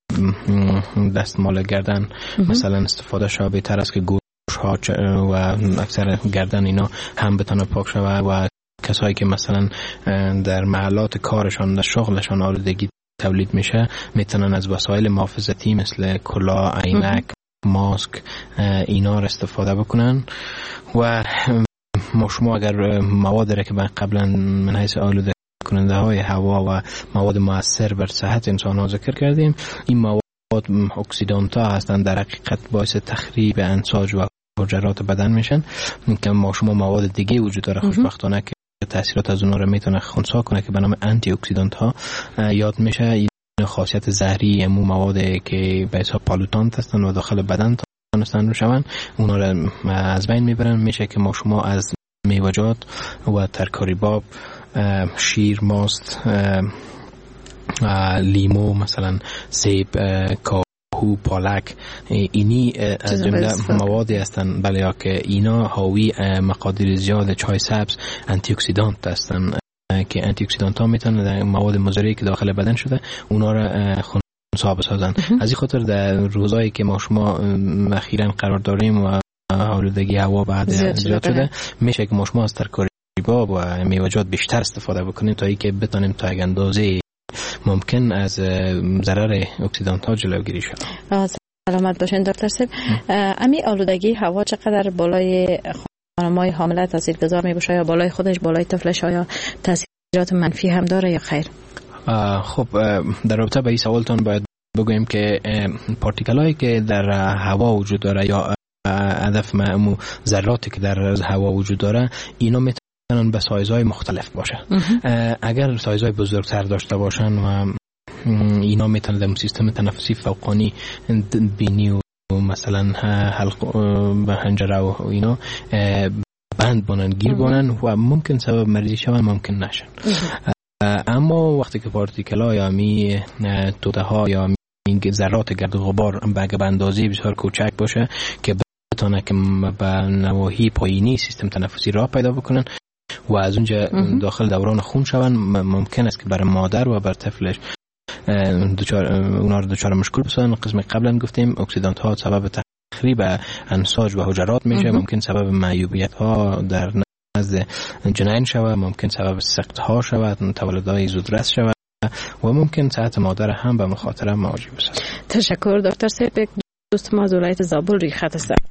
دستمال گردن مثلا استفاده شابه تر است که گوش ها و اکثر گردن اینا هم بتونه پاک شود و کسایی که مثلا در محلات کارشان در شغلشان آلودگی تولید میشه میتونن از وسایل محافظتی مثل کلاه، عینک، ماسک اینا را استفاده بکنن. و ما شما اگر مواد را که قبلا من حیث آلوده کننده های هوا و مواد مؤثر بر صحت انسان ها ذکر کردیم، این مواد اکسیدانت ها هستند، در حقیقت باعث تخریب انساج و حجرات بدن میشن که ما شما مواد دیگه وجود داره خوشبختانه که تاثیرات از اونها رو میتونه خنثی کنه که به نام آنتی اکسیدانت ها یاد میشه. این خاصیت زهری امو مواد که به حساب پالوتانت هستند و داخل بدن نتوانستن بشوند اونا را از بین میبرن. میشه که ما شما از میوه‌جات و ترکاری باب، شیر، ماست، لیمو، مثلا سیب، کاهو، پالک، اینی از جمله موادی هستند بله که اینا حاوی مقادیر زیاد چای سبز آنتی اکسیدانت هستند که آنتی اکسیدانت ها میتونن مواد مضری که داخل بدن شده اونا را خونسا بسازن. از این خاطر در روزایی که ما شما اخیراً قرار داریم و آلودگی هوا بعد زیاد شده، میشه که ما شما از ترکاری باب و میوه‌جات بیشتر استفاده بکنیم تا اینکه بتونیم تا یک اندازه ممکن از ضرر اکسیدانت ها جلوگیری شود. سلامت باشین دکتر صاحب. امی آلودگی هوا چقدر بالای خانم‌های حامله تاثیرگذار میباشه یا بالای خودش بالای طفلش آیا تاثیرات منفی هم داره یا خیر؟ خب در رابطه با این سوالتون باید بگویم که پارتیکلایی که در هوا وجود داره یا هدف معمو ذراتی که در هوا وجود داره اینا میتونن به سایزهای مختلف باشه. اگر سایزهای بزرگتر داشته باشن و اینا میتونن در سیستم تنفسی فوقانی بینی و مثلا حلق و حنجره و اینا بند بانن گیر بانن و ممکن سبب مریضی شون ممکن نشن. اما وقتی که پارتیکل‌ها یا می توده ها یا این ذرات گرد و غبار به اندازه بسیار کوچک باشه که بتونه که به نواحی پایینی سیستم تنفسی راه پیدا بکنن و از اونجا داخل دوران خون شون، ممکن است که برای مادر و بر طفلش دچار اونا رو دچار مشکل بسازن. قسم قبلا گفتیم اکسیدانت ها سبب تخریب انساج و حجرات میشه، ممکن سبب معیوبیت ها در نزد جنین شود، ممکن سبب سقط ها شود، تولدهای زودرس شود و ممکن صحت مادر هم به مخاطره مواجه بشه. تشکر دکتر صاحب. یک دوست ما از ولایت زابل روی خط است.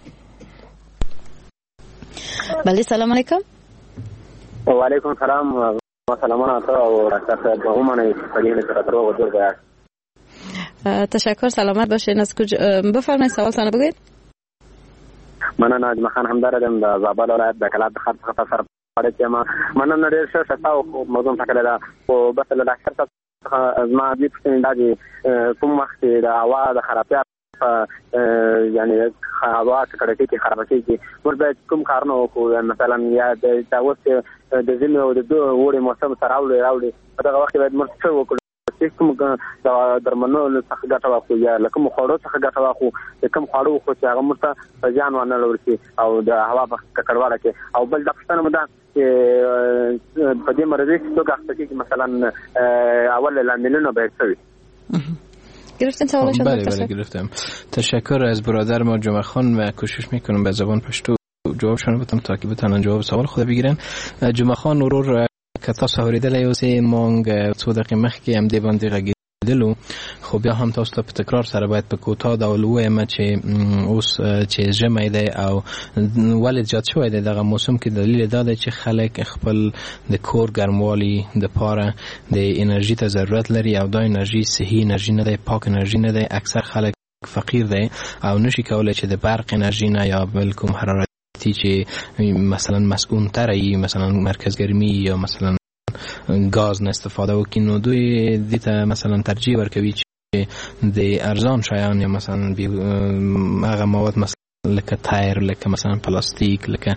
بله سلام علیکم. و علیکم سلام و سلامونه تا او راست به همونه پدیل سره رو ورده است. تشکر سلامت باشین. از کجا بفرمایید سوالتون بگید. من ناجم خان همداردم د زابل ولایت د کلات خط خط سره پاره ما من نه ډیر ښه شتاو موضوع تکله دا او بس له اکثر از ما دې پښتنې دا کوم وخت د هوا د خرابیا یعنی هوا کړه کې خراب کیږي ورته کوم کارونه وکړو مثلا یا د تاسو د زمي او د وړي موسم سره راوړي راوړي په دغه وخت باید مرسته وکړو چې کوم د درمنو څخه ګټه واخلو یا لکه مخاړو څخه ګټه واخلو کوم خاړو خو چې هغه مرته ځان ونه لوري او د هوا په ککړواله کې او بل د پښتنه مده په دې مرضی چې توګه کې مثلا اول لاملونه به څه وي. گرفتن سوالشون؟ بله بله گرفتم. تشکر از برادر ما جمعه خان و کوشش میکنم به زبان پشتو جوابشون بدم تا که بتونن جواب سوال خود بگیرن. جمعه خان ورور که تاسو اوریدلی اوسې مونږ څو دقیقې مخکې هم دې باندې غږېدلو خو بیا هم تاسو ته په تکرار سره باید په کوتاه ډول ووایم چې اوس چې ژمی دی او ولې زیات شوی دی دغه موسم کې دلیل دا دی چې خلک خپل د کور ګرموالي دپاره د انرژي ته ضرورت لري او دا انرژي صحي انرژي نه دی، پاک انرژي نه دی. اکثر خلک فقیر دی او نشي کولی چې د برق انرژي نه یا بل کوم حرارت چې مثلا مسکون تر ای مثلا مرکز گرمی یا مثلا گاز نه استفاده وکړي نو دوی دې ته مثلا ترجیح ورکوي چې د ارزان شیان یا مثلا هغه مواد مثلا لکه تایر، لکه مثلا پلاستیک، لکه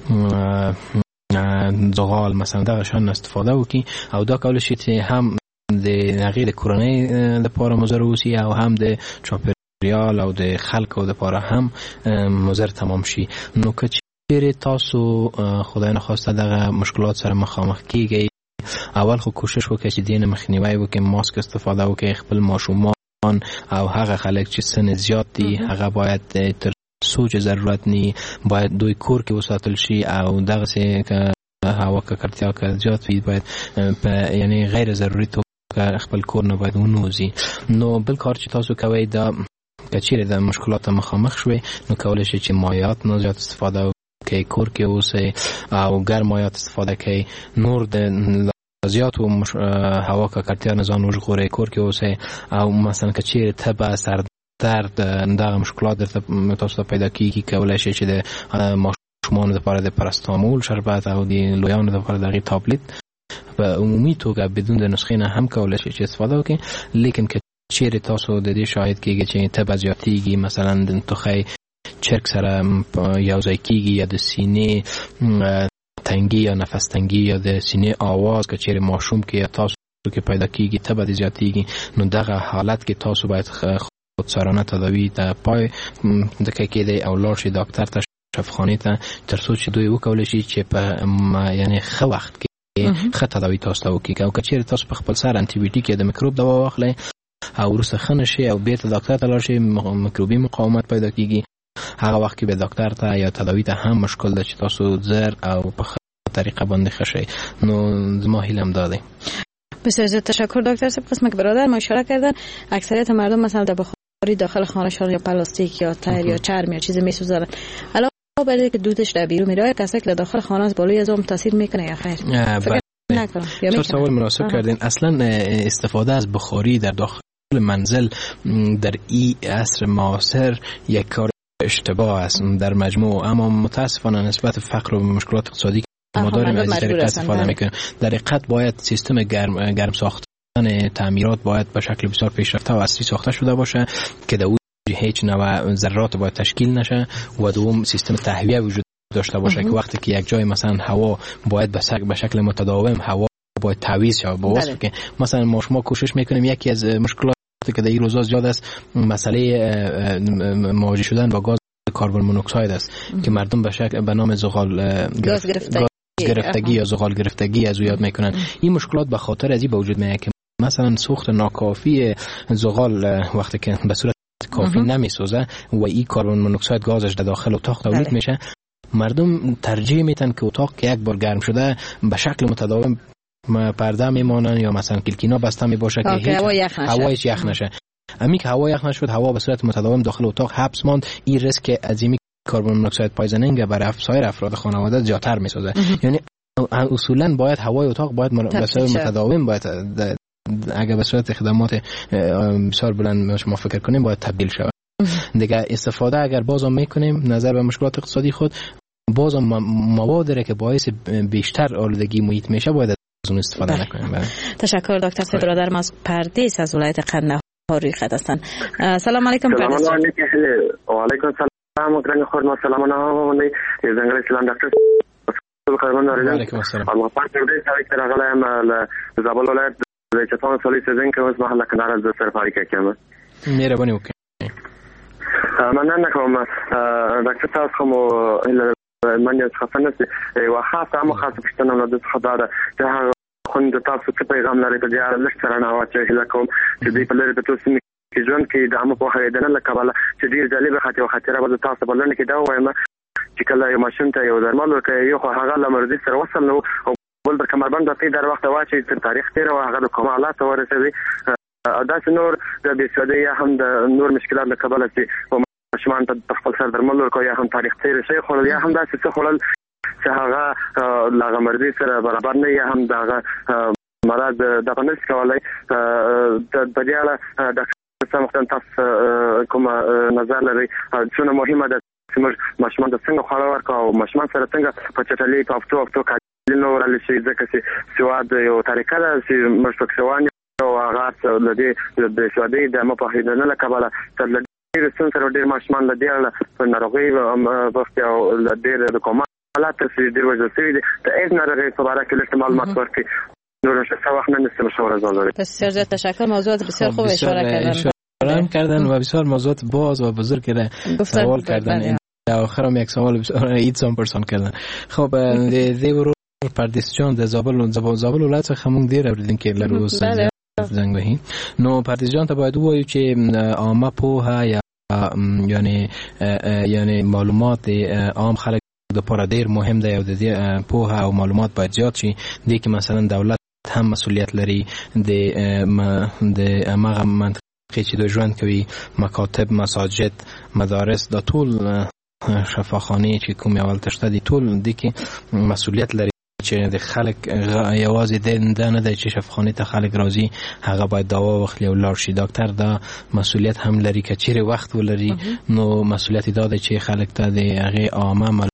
زغال مثلا دغه شیان استفاده وکړي او دا کولی شي چې هم د هغې د کورنۍ لپاره مضر اوسي او هم د چاپېریال ریال او د خلکو د پاره هم مضر تمام شي. نو که چیرې تاسو خدای نخواسته دغه مشکلات سره مخامخ کیږئ اول خو کوشش وکړئ چې دین مخنیوي وکړئ، ماسک استفاده وکړئ، خپل ماشومان او هغه خلک چې سن زیات دي هغه باید تر څو چې ضرورت ني باید دوی کور کې وساتل شي او دغه څه که هوا ککړتیا که زیات وي باید یعنی غیر ضروري توګه خپل کور نه باید ونوځي. نو بل کار چې تاسو کوئ دا که چیرې د مشکلات مخامخ شوي نو کولی شي چې مایعات نه زیات استفاده وکړئ، کور کې اوسئ او ګرم مایعات استفاده کړئ. نور د زیاتو مش... هوا ککړتیا نه ځان وژغورئ، کور کې اوسئ او مثلا که چیرې تبه سر درد دغه مشکلات درته تاسو ته پیدا کیږي کولی شي چې د ماشومانو لپاره د پرستامول شربت او د لویانو لپاره دغه تابلت په عمومي توګه بدون د نسخې نه هم کولی شي چې استفاده وکړي. لیکن که چیرې تاسو د دې شاهد کېږئ چې تبه زیاتېږي مثلا د ټوخی چرک سره یو ځای کیږي یا د سینې تنګي یا نفس تنګي یا د سینې آواز که چیرې ماشوم کې یا تاسو کې پیدا کیږي تبه دې زیاتیږي، نو دغه حالت کې تاسو باید خودسرانه تداوی ته پای دکې کېدی او لاړ شئ ډاکټر ته، شفاخانه ته، تر څو چې دوی وکولای شي چې په یعنی ښه وخت کې ښه تداوی تاسو ته وکړي. او که چیرې تاسو په خپل سر انټي بیوټیک یا د میکروب دوا واخلئ او وروسته ښه نه شي او بیرته ډاکټر ته لاړ شئ، میکروبي مقاومت پیدا کیږي، هغه وخت کې به ډاکټر ته یا تداوی ته هم مشکل ده چې تاسو زر او په طریقه باندې ښه شئ. نو زما هیله هم دا دی. بسیار زیاد تشکر دکتر صاحب. قسم که برادر ما اشاره کردن اکثریت مردم مثلا در بخاری داخل خانه‌شان یا پلاستیک یا تایر یا چرم یا چیزی میسوزن، علاوه بر اینکه دودش در بیرون میره، کسایی که داخل خانه از بالای از اون تاثیر میکنه یا خیر؟ نکنه. سوال مناسب کردین. اصلا استفاده از بخاری در داخل منزل در این عصر معاصر یک کار اشتباه است در مجموع، اما متاسفانه نسبت فقر و مشکلات اقتصادی ما داریم از این طریقه استفاده میکنیم. در حقیقت باید سیستم گرم گرم ساختن تعمیرات باید به شکل بسیار پیشرفته و عصری ساخته شده باشه که در اون هیچ نوع ذرات باید تشکیل نشه و دوم سیستم تهویه وجود داشته باشه که وقتی که یک جای مثلا هوا باید به شکل متداوم هوا باید تعویض شه، با واسطه که مثلا ما شما کوشش میکنیم. یکی از مشکلات که در این روزا زیاد است مسئله مواجه شدن با گاز کربن مونوکساید است که مردم به شکل به نام زغال گاز گرفتگی گرفتگی یا زغال گرفتگی از او یاد میکنن. این مشکلات به خاطر از این به وجود میاد که مثلا سوخت ناکافی زغال وقتی که به صورت کافی نمیسوزه و این کربن مونوکساید گازش در داخل اتاق تولید میشه، مردم ترجیح میتن که اتاق که یک بار گرم شده به شکل متداوم پرده میمانن یا مثلا کلکینا بسته میباشه که هیچ هوایش یخ نشه. امی که هوا یخ نشد، هوا به صورت متداوم داخل اتاق حبس ماند، این ریسک عظیمی کربن مونوکساید پایزنینگ برای سایر افراد خانواده زیادتر میسازه. یعنی اصولا باید هوای اتاق باید به صورت متداوم باید اگر به صورت خدمات بسیار بلند شما فکر کنیم باید تبدیل شود. دیگه استفاده اگر بازم میکنیم نظر به مشکلات اقتصادی خود، بازم موادی که باعث بیشتر آلودگی محیط میشه باید از اون استفاده نکنیم. تشکر دکتر صاحب. برادر ما از پردیس از ولایت قندهار روی خط هستند. سلام علیکم پردیس. سلام علیکم. و علیکم سلام. گران خود ما سلام نه زنگل اسلام دکتر خدمت دارید. علیکم السلام. ما پردیس هایی که راغلایم ل زابل ولایت چتان سالی سزن که از محل کنار از سرفاری که کم. مهربانی وکړئ. مننه کوم ډاکټر صاحب کوم من یو څه خاصه او خاصه مو خاصه پښتنه نو د خدای ته هغه خوند تاسو ته پیغام لري په دې اړه لږ سره نه واچي هله کوم چې دې په لري د تاسو کې ژوند کې د عامه په هیدنه لکه بل چې ډیر جالب خاطر او خاطر به تاسو بلنه کې دا وایم چې کله یو ماشين ته یو درمل ورکړي یو هغه لمرځي سره وصل نو بل د کمربند په در وخت واچي تر تاریخ تیر او هغه د کومالات ورسېږي دا نور د بيسودي هم د نور مشکلات له کبله چې ماشومان ته خپل سر درمل ورکوي یا هم تاریخ تیر شي خو یا هم داسې څه خلل چې هغه لاغه مرضی سره برابر نه یا هم دغه مراد د پنځ کولای د بدیاله د سمختن تاسو کوم نظر لري څونه مهمه ده چې ماشومان د څنګه خواړه ورکو ماشومان سره څنګه په چټلې په افتو افتو کالي نور لشي شي ځکه چې سواد یو طریقه ده چې مشفقسوان او هغه د دې د شوادي د مپاهیدنه له کبله تر ډېر سن سره ډېر ماشومان له دې په ناروغي وخت او له ډېر د کومالات چې ډېر وځي چې د ایز ناروغي په اړه کې معلومات ورکړي نور څه وخت نه نستم شوره زالوري. بسیار زیاد تشکر. موضوعات بسیار خوب اشاره کردن اشاره کردن و بسیار موضوعات باز و بزرگ را سوال کردن. در آخر هم یک سوال بسیار ایتسان پرسان کردن. خب دیورو پردیس جان د زابل زابل ولایت خمون دیر اوریدین که لروس زنگ بهین نو پردیس جان ته باید وایو چې عامه پوهه یا یعنی یعنی معلومات عام خلک د پاره ډیر مهم دی او د دې پوهه او معلومات باید زیات شي د کې مثلا دولت هم مسؤلیت لري د د هغه منطقه چې د ژوند کوي مکاتب مساجد مدارس د ټول شفاخانه چې کوم اول تشته دي ټول د کې مسؤلیت لري چې د خلک یوازې د نه د چې شفاخانه ته خلک راځي هغه باید دوا واخلي او لاړ شي. ډاکټر دا مسؤلیت هم لري که چیرې وخت ولري نو مسؤلیت دا دی چې خلک ته د هغه عامه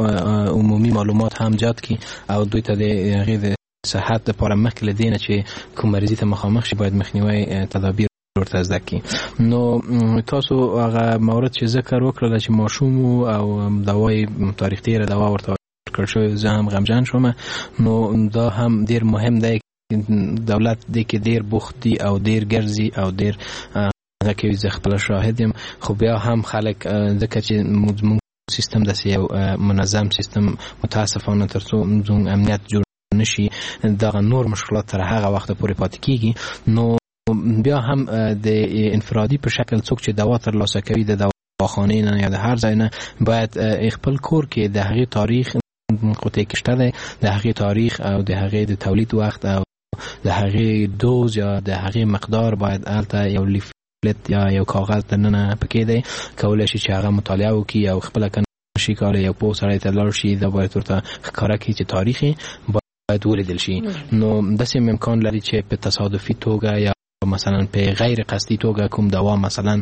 عمومي معلومات هم جات کی او دوی ته د هغه د صحت لپاره مخکې لدینه چې کوم مریضی ته مخامخ شي باید مخنیوي تدابیر ورته زده کی. نو تاسو هغه مورد چې ذکر وکړل چې ماشوم او دوای تاریخ تیر دوا ورته ورکړل شوی، زه هم غمجن شوم. نو دا هم ډیر مهم دی، دولت دی کې ډیر بوختي او ډیر ګرځي او ډیر هغه کې زه خپل شاهد یم. خو بیا هم خلک ځکه چې موږ سیستم د یو منظم سیستم متاسفانه ترڅو زموږ امنیت جوړ نشي دا نور مشکلات تر هغه وخت پورې پاتې کیږي. نو بیا هم د انفرادي په شکل څوک چې دوا ترلاسه کوي د دواخانې نه یا د هر ځای نه باید خپل کور کې د هغې تاریخ قطعه کشته دی، د هغې تاریخ او د هغې د تولید وخت او د هغې دوز یا د هغې مقدار باید هلته یو لیفلت یا یو کاغذ دننه پکې دی، کولی شي چې هغه مطالعه وکړي او خپله کنشي کاله یو پوه سړی ته لاړ شي دا باید ورته ښکاره کړي چې تاریخ باید ولیدل شي. نو داسې امکان لري چې په تصادفي توګه یا مثلا په غیر قصدي توګه کوم دوا مثلا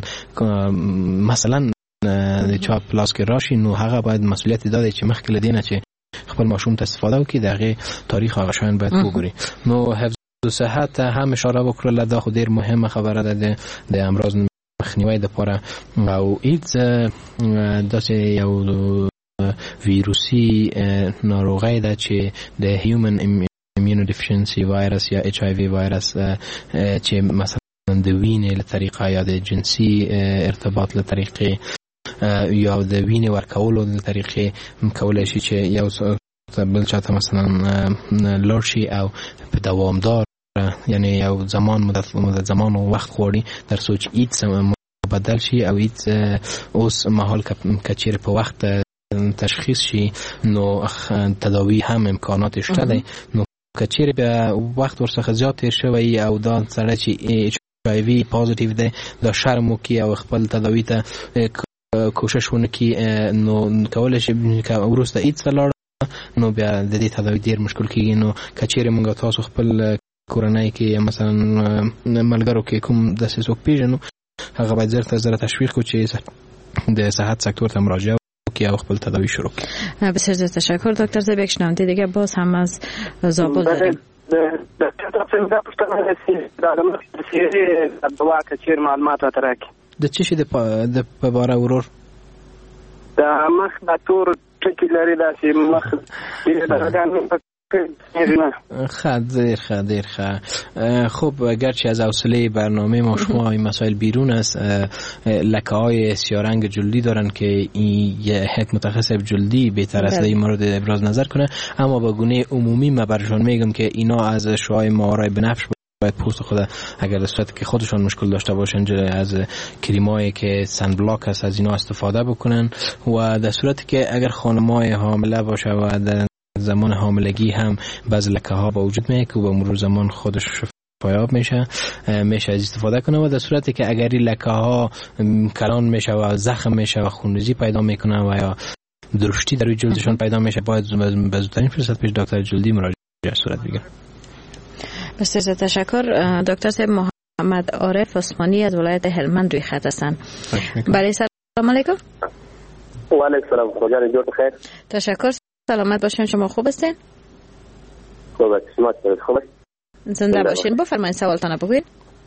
مثلا د چا پلاس کې راشي، نو هغه باید مسئولیت داده چې مخکې له دینه چې خپل ماشوم ته استفاده وکړي د هغې تاریخ هغه شیان باید وګوري. نو حفظ صحت هم اشاره وکړله، دا خو ډېر مهمه خبره ده د امراض مخنیوي دپاره. او ایدز داسې یو ویروسي ناروغی ده چې د هیومن immunodeficiency وایرس یا اچ آی وی وایرس چې مثلا د وینې له طریقه یا د جنسي ارتباط له طریقې یا د وینې ورکولو له طریقې کولی شي چې یو بل چاته مثلا لاړ شي او په دوامدار یعنی یو زمان مدت مدت زمان او وخت غواړي تر څو چې ایدز بدل شي او ایدز اوس مهال کچیر په وخت تشخیص شي نو تداوی هم امکانات شته دی. نو کچیر به وخت ورڅخه زیات تیر شوی او دا سره چې اچ آی وی پازیټیو دی دا شرم وکي او خپل تداوی ته کوشش ونکي، نو کولی شي که وروسته ایدز ته لاړ نو بیا د دې تداوی ډیر مشکل کیږي. نو کچیر موږ تاسو خپل کورنۍ کې مثلا ملګرو کې کوم داسې څوک پیژنو هغه باید زر ته زر تشویق کړو چې د صحت سکتور ته مراجعه وکړي او خپل تداوی شروع کړي. بسیار زیاد تشکر دکتر زه یک شنونده دیگه باز هم از زابل داریم. د تاسو څنګه پوښتنه راځي دا د سیری د دوا کچیر معلومات راکړي د چی شي د په باره ورور د مخ د تور ټکی لري داسې مخ د راګان خد دیر خد دیر خد خب گرچه از حوصله برنامه ما شما این مسائل بیرون است، لکه های سیارنگ جلدی دارن که این یک متخصص جلدی بهتر است در این مورد ابراز نظر کنه، اما به گونه عمومی من برشان میگم که اینا از شعاع ماهرای بنفش باید پوست خود اگر در صورت که خودشان مشکل داشته باشن از کریمایی که سن بلاک است از اینا استفاده بکنن، و در صورتی که اگر خانمای حامله باشه و در زمان حاملگی هم بعض لکه ها با وجود میاد که با مرور زمان خودش شفایاب میشه میشه از استفاده کنه، و در صورتی که اگر این لکه ها کلان میشه و زخم میشه و خونریزی پیدا میکنه و یا درشتی در جلدشان پیدا میشه باید به زودترین فرصت پیش دکتر جلدی مراجعه صورت بگیره. بسیار تشکر. دکتر صاحب محمد عارف عثمانی از ولایت هلمند روی خط هستند. بله سلام علیکم. و علیکم السلام. روزگار جور بخیر. تشکر. سلامت باشین. شما خوب هستین؟ خوب شما خوب زنده باشین. بفرمایید سوالتان بگوید.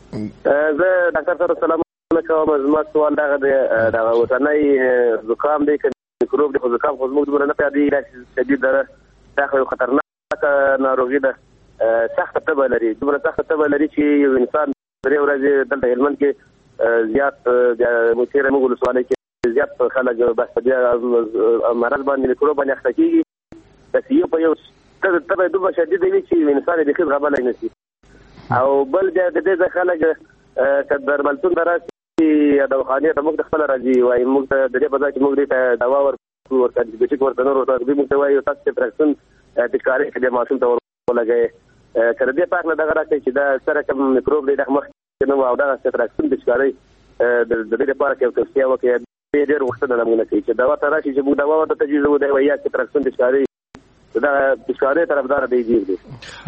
زه ډاکټر سره سلام علیکم. زما سوال دغه د دغه وطني زکام دی که میکروب دی، خو زکام خو زموږ دومره نه پیادېږي، داسې شدید ده، دا خو خطرناکه ناروغي ده، سخته تبه لري، دومره سخته تبه لري چې یو انسان درې ورځې دلته هلمند کې زیات مشیره موږ ولسوالۍ کې زیات خلک بس په دې مرض باندې میکروب باندې اخته کېږي، داسې یو په یو تبه دومره شدیده وي چې انسان یې بیخي زغملی نه شي. او بل بیا د دې ځای خلک که درملتون ته راشي یا دواخانې ته موږ ته خپله راځي وایي موږ ته د دې په ځای چې موږ دې ته دوا ورکړو، ورته انټي بیوټیک ورته نور ورته دوی موږ ته وایي تاسو سیپراکسین پچکارۍ کړئ دې ماشوم ته ولګئ، که د دې پاک نه دغه راکړئ چې دا سره کوم میکروب دی دغه مخکې نه و او دغه سیپراکسین پچکارۍ د دې لپاره کې یو توصیه وکړئ. ډېر وختونه موږ نه کوي چې دوا ته راشي چې موږ دوا ورته تجویزوو دی وایي یا سیپراکسین پچکارۍ دا پچکارۍ طرفدار دی ډېر دی.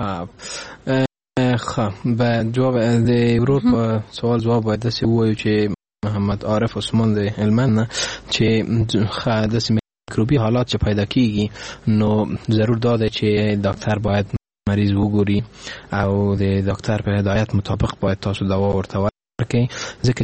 خب به جواب د ورور په سوال جواب باید داسې ووایو چې محمد عارف عثمان د هلمند نه چې داسې میکروبي حالات چې پیدا کیږي نو ضرور داده چې ډاکټر باید مریض وګوري او د ډاکټر په هدایت مطابق باید تاسو دوا ورته ورکړي، ځکه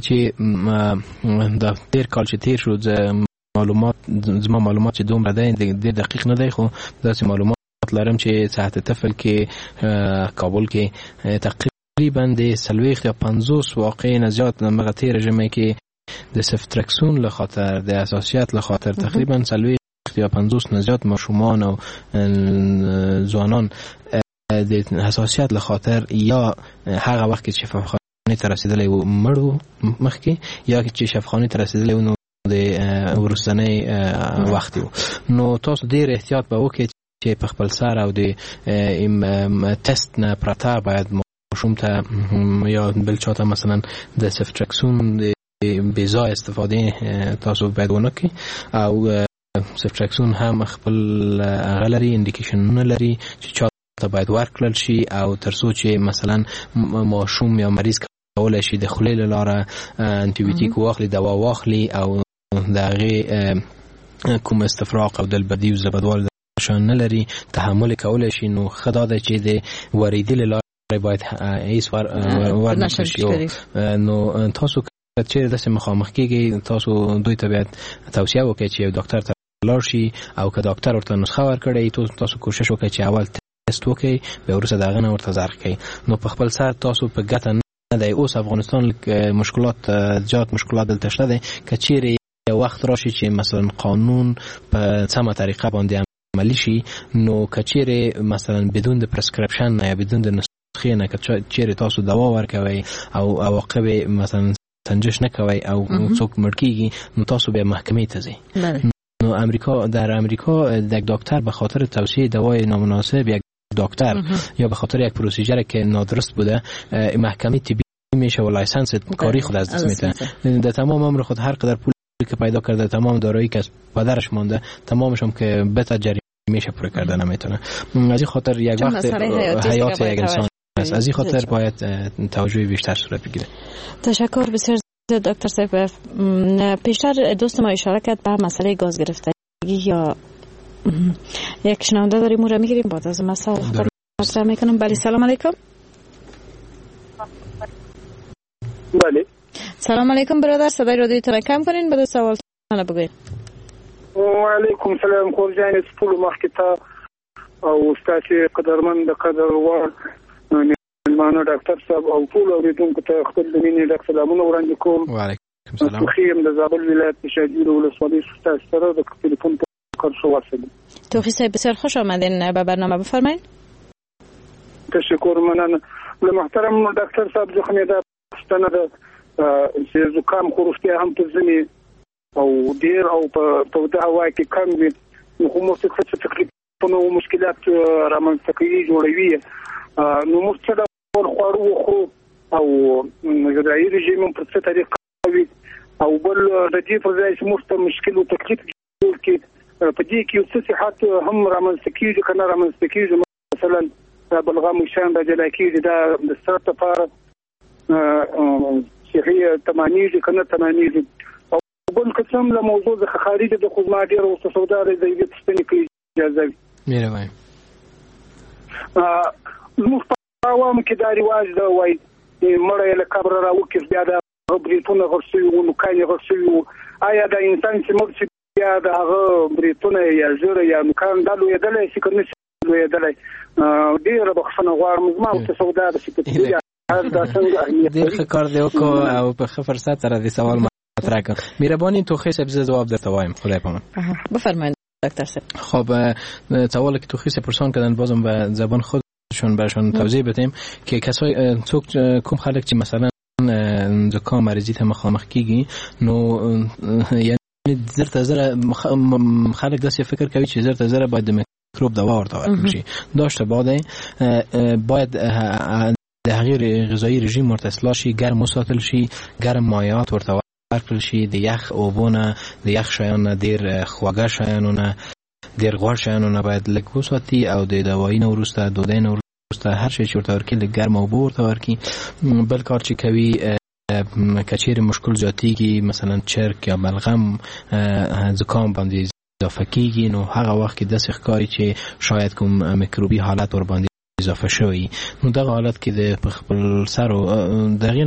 چې د ډېر کال چې تیر شو معلومات زما معلومات چې دومره دی ډېر دقیق نه دی، خو داسې معلومات لرم چې ساعت طفل کې کابل کې تقریبا د څلوېښت یا پنځوس واقعې نه زیات دغه تېره ژمي کې د سفټرکسون له خاطر د حساسیت له خاطر تقریبا څلوېښت یا پنځوس نه زیات ماشومان او ځوانان د حساسیت له خاطر یا هغه وخت کې شفاخانې ته رسېدلی و مړ و مخکې، یا چې شفاخانې ته رسېدلی و نو د وروستنۍ وخت و. نو تاسو ډېر احتیاط به وکړئ چې په خپل سر او د تست نه پرته باید ماشوم ته یا بل چا ته مثلا د سفټرکسون د بې ځای استفاده تاسو باید ونه کړئ، او سفټرکسون هم خپل هغه لري انډیکیشنونه لري چې چا ته باید ورکړل شي، او تر څو چې مثلا ماشوم یا مریض کولی شي د خولې له لارې انټیبیوټیک واخلي، دوا واخلي، او د هغې کوم استفراق او دلبدي او زبدوال شان نه لري، تحمل کولی شي، نو ښه دا ده چې د ورېدې له لارې باید هېڅ ورنکړل شي. نو تاسو چیرې داسې مخامخ کېږئ، تاسو دوی ته باید توصیه وکړئ چې یو ډاکټر ته لاړ شي، او که ډاکټر ورته نسخه ورکړی تاسو کوشش وکړئ چې اول تست وکړئ، بیا وروسته د هغه نه ورته زرخ کړئ. نو په خپل سر تاسو په ګټه نه دی. اوس افغانستان مشکلات زیات مشکلات دلته شته دی، که چیرې یو وخت راشي چې مثلا قانون په سمه طریقه باندې عملی شي، نو که چیرې مثلا بدون د پرسکرپشن نه یا بدون د نسخې نه که چیرې تاسو دوا ورکوئ او عواقب مثلا سنجش نکوي او څوک مړ کیږي، نو تاسو به محکمې ته ځئ. نو امریکا در امریکا یک دکتر به خاطر توصیه دوای نامناسب یک دکتر یا به خاطر یک پروسیجر که نادرست بوده محکمه طبی میشه و لایسنس کاری خود از دست میده. در تمام عمر خود هر قدر پولی که پیدا کرده، تمام دارایی که از پدرش مانده، تمامش هم که بتا جریمه میشه پوره کرده نمیتونه. از این خاطر یک وقت حیات یک انسان است، از این خاطر باید توجه بیشتر صورت بگیره. تشکر بسیار دکتر صاحب. پیشتر دوست ما اشاره کرد به مسئله گاز گرفتگی، یا یک شنونده داریم اون را میگیریم بعد از مسئله مطرح میکنم. بله سلام علیکم. بله سلام علیکم برادر، صدای رادیوتون را کم کنین بعد سوالتون بگوین. و علیکم سلام خور جان سپول مخکتا او استاد قدرمن د قدروان مانو ډاکټر صاحب او ټول اوریدونکو ته خپل د مینې ډک سلامونه وړاندې کوم. وعلیکم سلام. خیم د زابل ولایت شاجور ولسوالۍ استاد سره د ټلیفون کار شو واسطه. توفیق صاحب بسیار خوش آمدین به برنامه، بفرمایید. تشکر مننه. له محترم ډاکټر صاحب زخمه ده ستنه ده چې زکام خورشتي هم په ځنی او ډیر او په د هوا کې کم وي، نو کومه څه تکلیفونه او مشکلات رامنځته کوي جوړوي. نو موږ څه ډول خواړه وخورو او غذایي رژیم په څه طریقه وي، او بل د دې پر ځای چې موږ ته مشکل او تکلیف جوړ کړي په دې کې څه صحت هم رامنځته کیږي کنه رامنځته کیږي. مثلا بلغم شان د جلاکیږي د سر لپاره صحي تمانیږي کنه تمانیږي. او بل قسم له موضوع څخه خارج د خدمات ډیر او سوداګر د دې پښتنې کې اجازه وي. مهرباني. موږ په عوامو کې دا رواج دا وای مړی له قبر راوکړي بیا د بریتونه غرسوي و نو کانې غرسوي و. آیا د انسان چې مړ شي بیا د هغه بریتونه یا ژړه یا نوکان دا لویدلی شي که نه شي لویدلی؟ ډېره بخښنه غواړم زما ورته سودا ده چې په ډېر ښه کار دی وکړو او په ښه فرصت سره دې سوال مطرح کړم. مهرباني توخی صاحب زه ځواب درته وایم. خدای پامان. بفرمایید دکتر صاحب. خب سوالی که توخی صاحب پرسان کردن بازم به زبان خودشون برشون توضیح بدیم که کسای څوک کوم خلک چې مثلا زکام مریضی ته مخامخ کیږي، نو یعنی زر ته زر خلک داسې فکر کوي چې زر ته زر باید د میکروب دوا ورته ورکړل شي. داشته باید باید د هغې غذایي رژیم ورته اصلاح شي، ګرم وساتل شي، ګرم مایعات ورته ورکړل شي، د یخ اوبو نه، د یخ شیانو نه، ډېر خواږه شیانو نه، ډېر غوړ شیانو نه باید لږ وساتي، او د دوایي نه وروسته ډوډۍ نه وروسته هر شی چې ورته ورکړي لږ ګرم اوبه ورته ورکړي. بل کار چې کوي که چیرې مشکل زیاتېږي، مثلا چرک یا بلغم زکام باندې اضافه کېږي، نو هغه وخت کې داسې ښکاري چې شاید کوم میکروبي حالت ور باندې اضافه شوی. نو دغه حالت کې د خپل سر او د هغې نه مخکې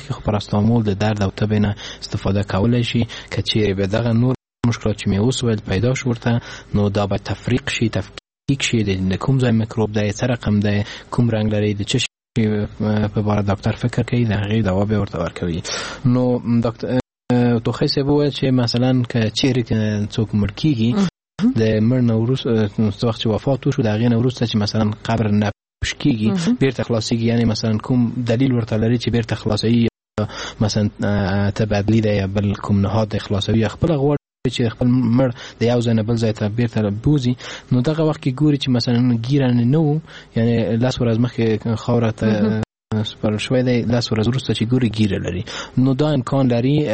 کې خو پاراستامول د درد او تب نه استفاده کولای شي که چیرې به دغه نور مشکلات چې مې اوس ویل پیدا شو ورته نو دا به تفریق شي تفکیک شي د کوم ځای میکروب دی څه رقم دی کوم رنګ لري د څه په باره ډاکټر فکر کوي د هغې دوا به ورته ورکوي. نو ډاکټر توخی صاحب وویل چې مثلا که چیرې څوک مړ کېږي د مړ نه وروسته څه وخت چې وفات وشو د هغې نه وروسته چې مثلا قبر نه کېږي بیرته خلاصېږي یعنی مثلا کوم دلیل ورته لري چې بیرته خلاصوي مثلا تبدلی دی یا بل کوم نهاد دی خلاصوي یا خپله غواړي چې خپل مړ د یو ځای نه بل ځای ته بیرته بوځي نو دغه وخت کې ګوري چې مثلا ګیره نه وو یعنی لس ورځ مخکې خاوره ته سپارل شوی دی لس ورځ وروسته چې ګوري ګیره لري نو دا امکان لري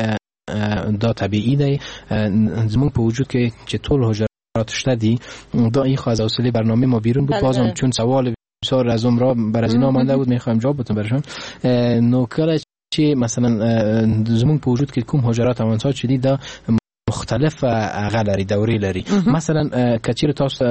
دا طبیعي دی زموږ په وجود کې چې ټول حجرات شته دي دا این خو از حوصله برنامه ما بیرون بود بازم چون سوال بسیار از عمرها بر از اینا آمده بود میخوایم جواب بدم برشان نو کله چې مثلا زموږ په وجود کې کوم حجرات امانسات شدي دا مختلف هغه لري دورې لري مثلا کچیر تاسو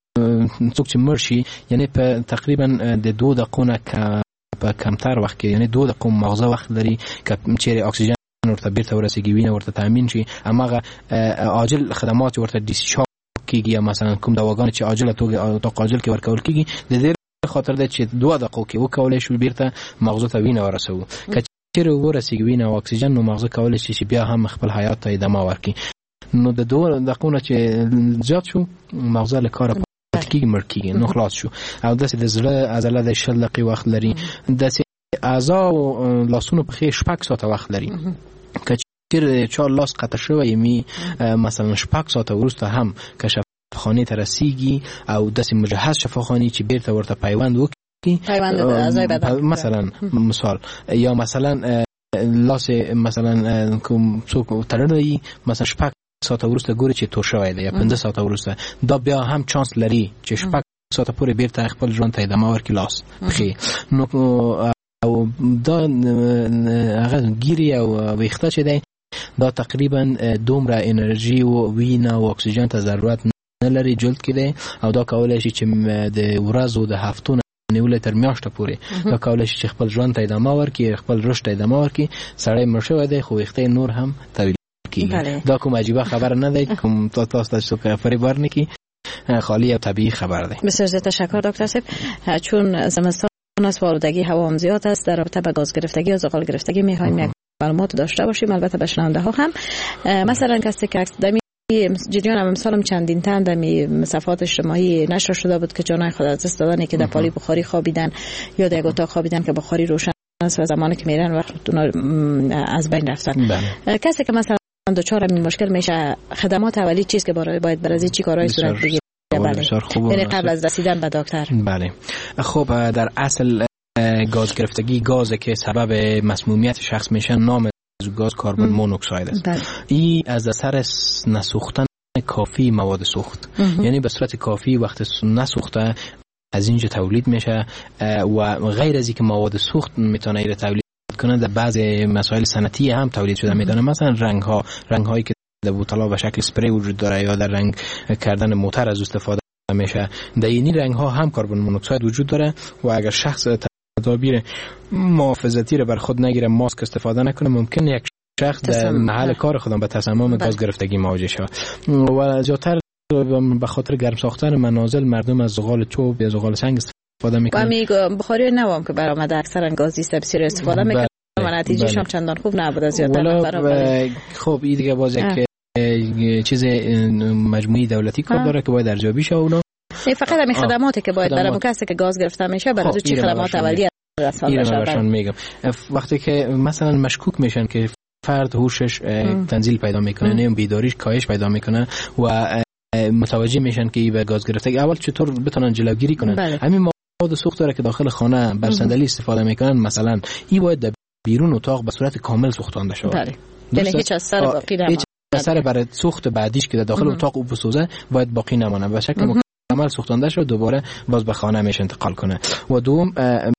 څوک چې مړ شي یعنی په تقریبا د دوه دقیقو نه په کمتر وخت کې یعنی دوه دقیقو مغزه وخت لري که چیرې اکسیژن ورته بیرته ورسیږي وینه ورته تامین شي هماغه عاجل خدمات ورته دیسچارج کیږي یا مثلا کوم دواګان چې عاجله توګه تا عاجل کې ورکول کیږي د دې خاطر د چې دوه دقیقو کې وکولای شو بیرته مغزه ته وینه ورسو که چیرې ورسیږي وینه او اکسیژن نو مغزه کولای شي چې بیا هم خپل حیات ته ادامه ورکړي نو د دوه دقیقو چې زیات شو مغزه له کار پاتې کیږي مړ کیږي نو خلاص شو او داسې د زړه عضله د شل دقیقې وخت لري داسې اعضا او لاسونو په خې شپږ ساعته وخت لري که چیرې چا لاس قطع شوی می مثلا شپږ ساعته وروسته هم که شفاخانې ته رسیږي او داسې مجهز شفاخانې چې بیرته ورته پیوند وکړي پیوند اعضای بدن مثلا مثال یا مثلا لاس مثلا کوم څوک تړلی مثلا شپږ ساعته وروسته ګوري چې تو شوی دی یا پنځه ساعته وروسته دا بیا هم چانس لري چې شپږ ساعته پورې بیرته خپل ژوند ته ادامه ورکړي لاس پښې نو او دا هغه ګیری او ویښته چې دی دا تقریبا دومره انرژي او وینه او اکسیژن ته ضرورت نه لري جلد کې دی او دا کولای شي چې د ورځ او د هفتو نیولې تر میاشته پورې دا کولای شي چې خپل ژوند ته ادامه ورکړي خپل رشد ته ادامه ورکړي سړی مړ شوی دی خو ویښته نور هم طویل کیږي دا کوم عجیبه خبر نه دی کوم تاسو ته څوک فریب ورنکي خالی او طبیعی خبر دی. بسیار زیاد تشکر دکتر صاحب. چون زمستان است و آلودگی هوا هم زیاد است در رابطه با گاز گرفتگی یا زغال گرفتگی می‌خوایم یک معلومات داشته باشیم البته به شنونده ها هم مثلا کسی که دمی جریان هم امسالم چندین تن دمی صفحات اجتماعی نشر شده بود که جانای خود از دست دادن که در پالی بخاری خوابیدن یا در اتاق خوابیدن که بخاری روشن است و زمانی که میرن وقت از بین رفتن. کسی که مثلا دچار این مشکل میشه خدمات اولی چیز که برای باید برای چی کارهای صورت بگیره؟ بله. یعنی قبل از رسیدن به دکتر. بله. خب در اصل گاز گرفتگی گازی که سبب مسمومیت شخص میشه نام گاز کربن مونوکساید است. بله. این از اثر نسوختن کافی مواد سوخت. یعنی به صورت کافی وقت نسوخته از اینجا تولید میشه و غیر از اینکه مواد سوخت میتونه ایره تولید کنه در بعض مسائل صنعتی هم تولید شده میتونه مثلا رنگ ها رنگ هایی که در بوتلا به شکل اسپری وجود داره یا در رنگ کردن موتور از استفاده میشه در این رنگ ها هم کربن مونوکساید وجود داره و اگر شخص تدابیر محافظتی رو بر خود نگیره ماسک استفاده نکنه ممکن یک شخص در محل کار خودم به تسمم گاز گرفتگی مواجه شود و زیاتر به خاطر گرم ساختن منازل مردم از زغال چوب یا زغال سنگ استفاده میکنن. و میگم بخاری نوام که برآمده اکثرا گازی سبسیر استفاده میکنن و نتیجهش هم چندان خوب نبوده زیادتر. خب این دیگه باز یک چیز مجموعی دولتی کار داره که باید ارزیابی شه اونا. فقط همین خدماتی که باید برای کسی که گاز گرفته میشه برای چی خدمات اولیه رسانده شده. میگم وقتی که مثلا مشکوک میشن که فرد هوشش تنزیل پیدا میکنه نه بیداریش کاهش پیدا میکنه و متوجه میشن که به گاز گرفتگی اول چطور بتونن جلوگیری کنن. همین مواد سوخت داره که داخل خانه بر صندلی استفاده میکنن مثلا این باید در بیرون اتاق به صورت کامل سوختانده شود. بله. یعنی هیچ اثر باقی نمانه. هیچ اثر برای سوخت بعدیش که در داخل اتاق او بسوزه باید باقی نمانه به شکل مکمل سوختانده شود دوباره باز به خانه میشه انتقال کنه. و دوم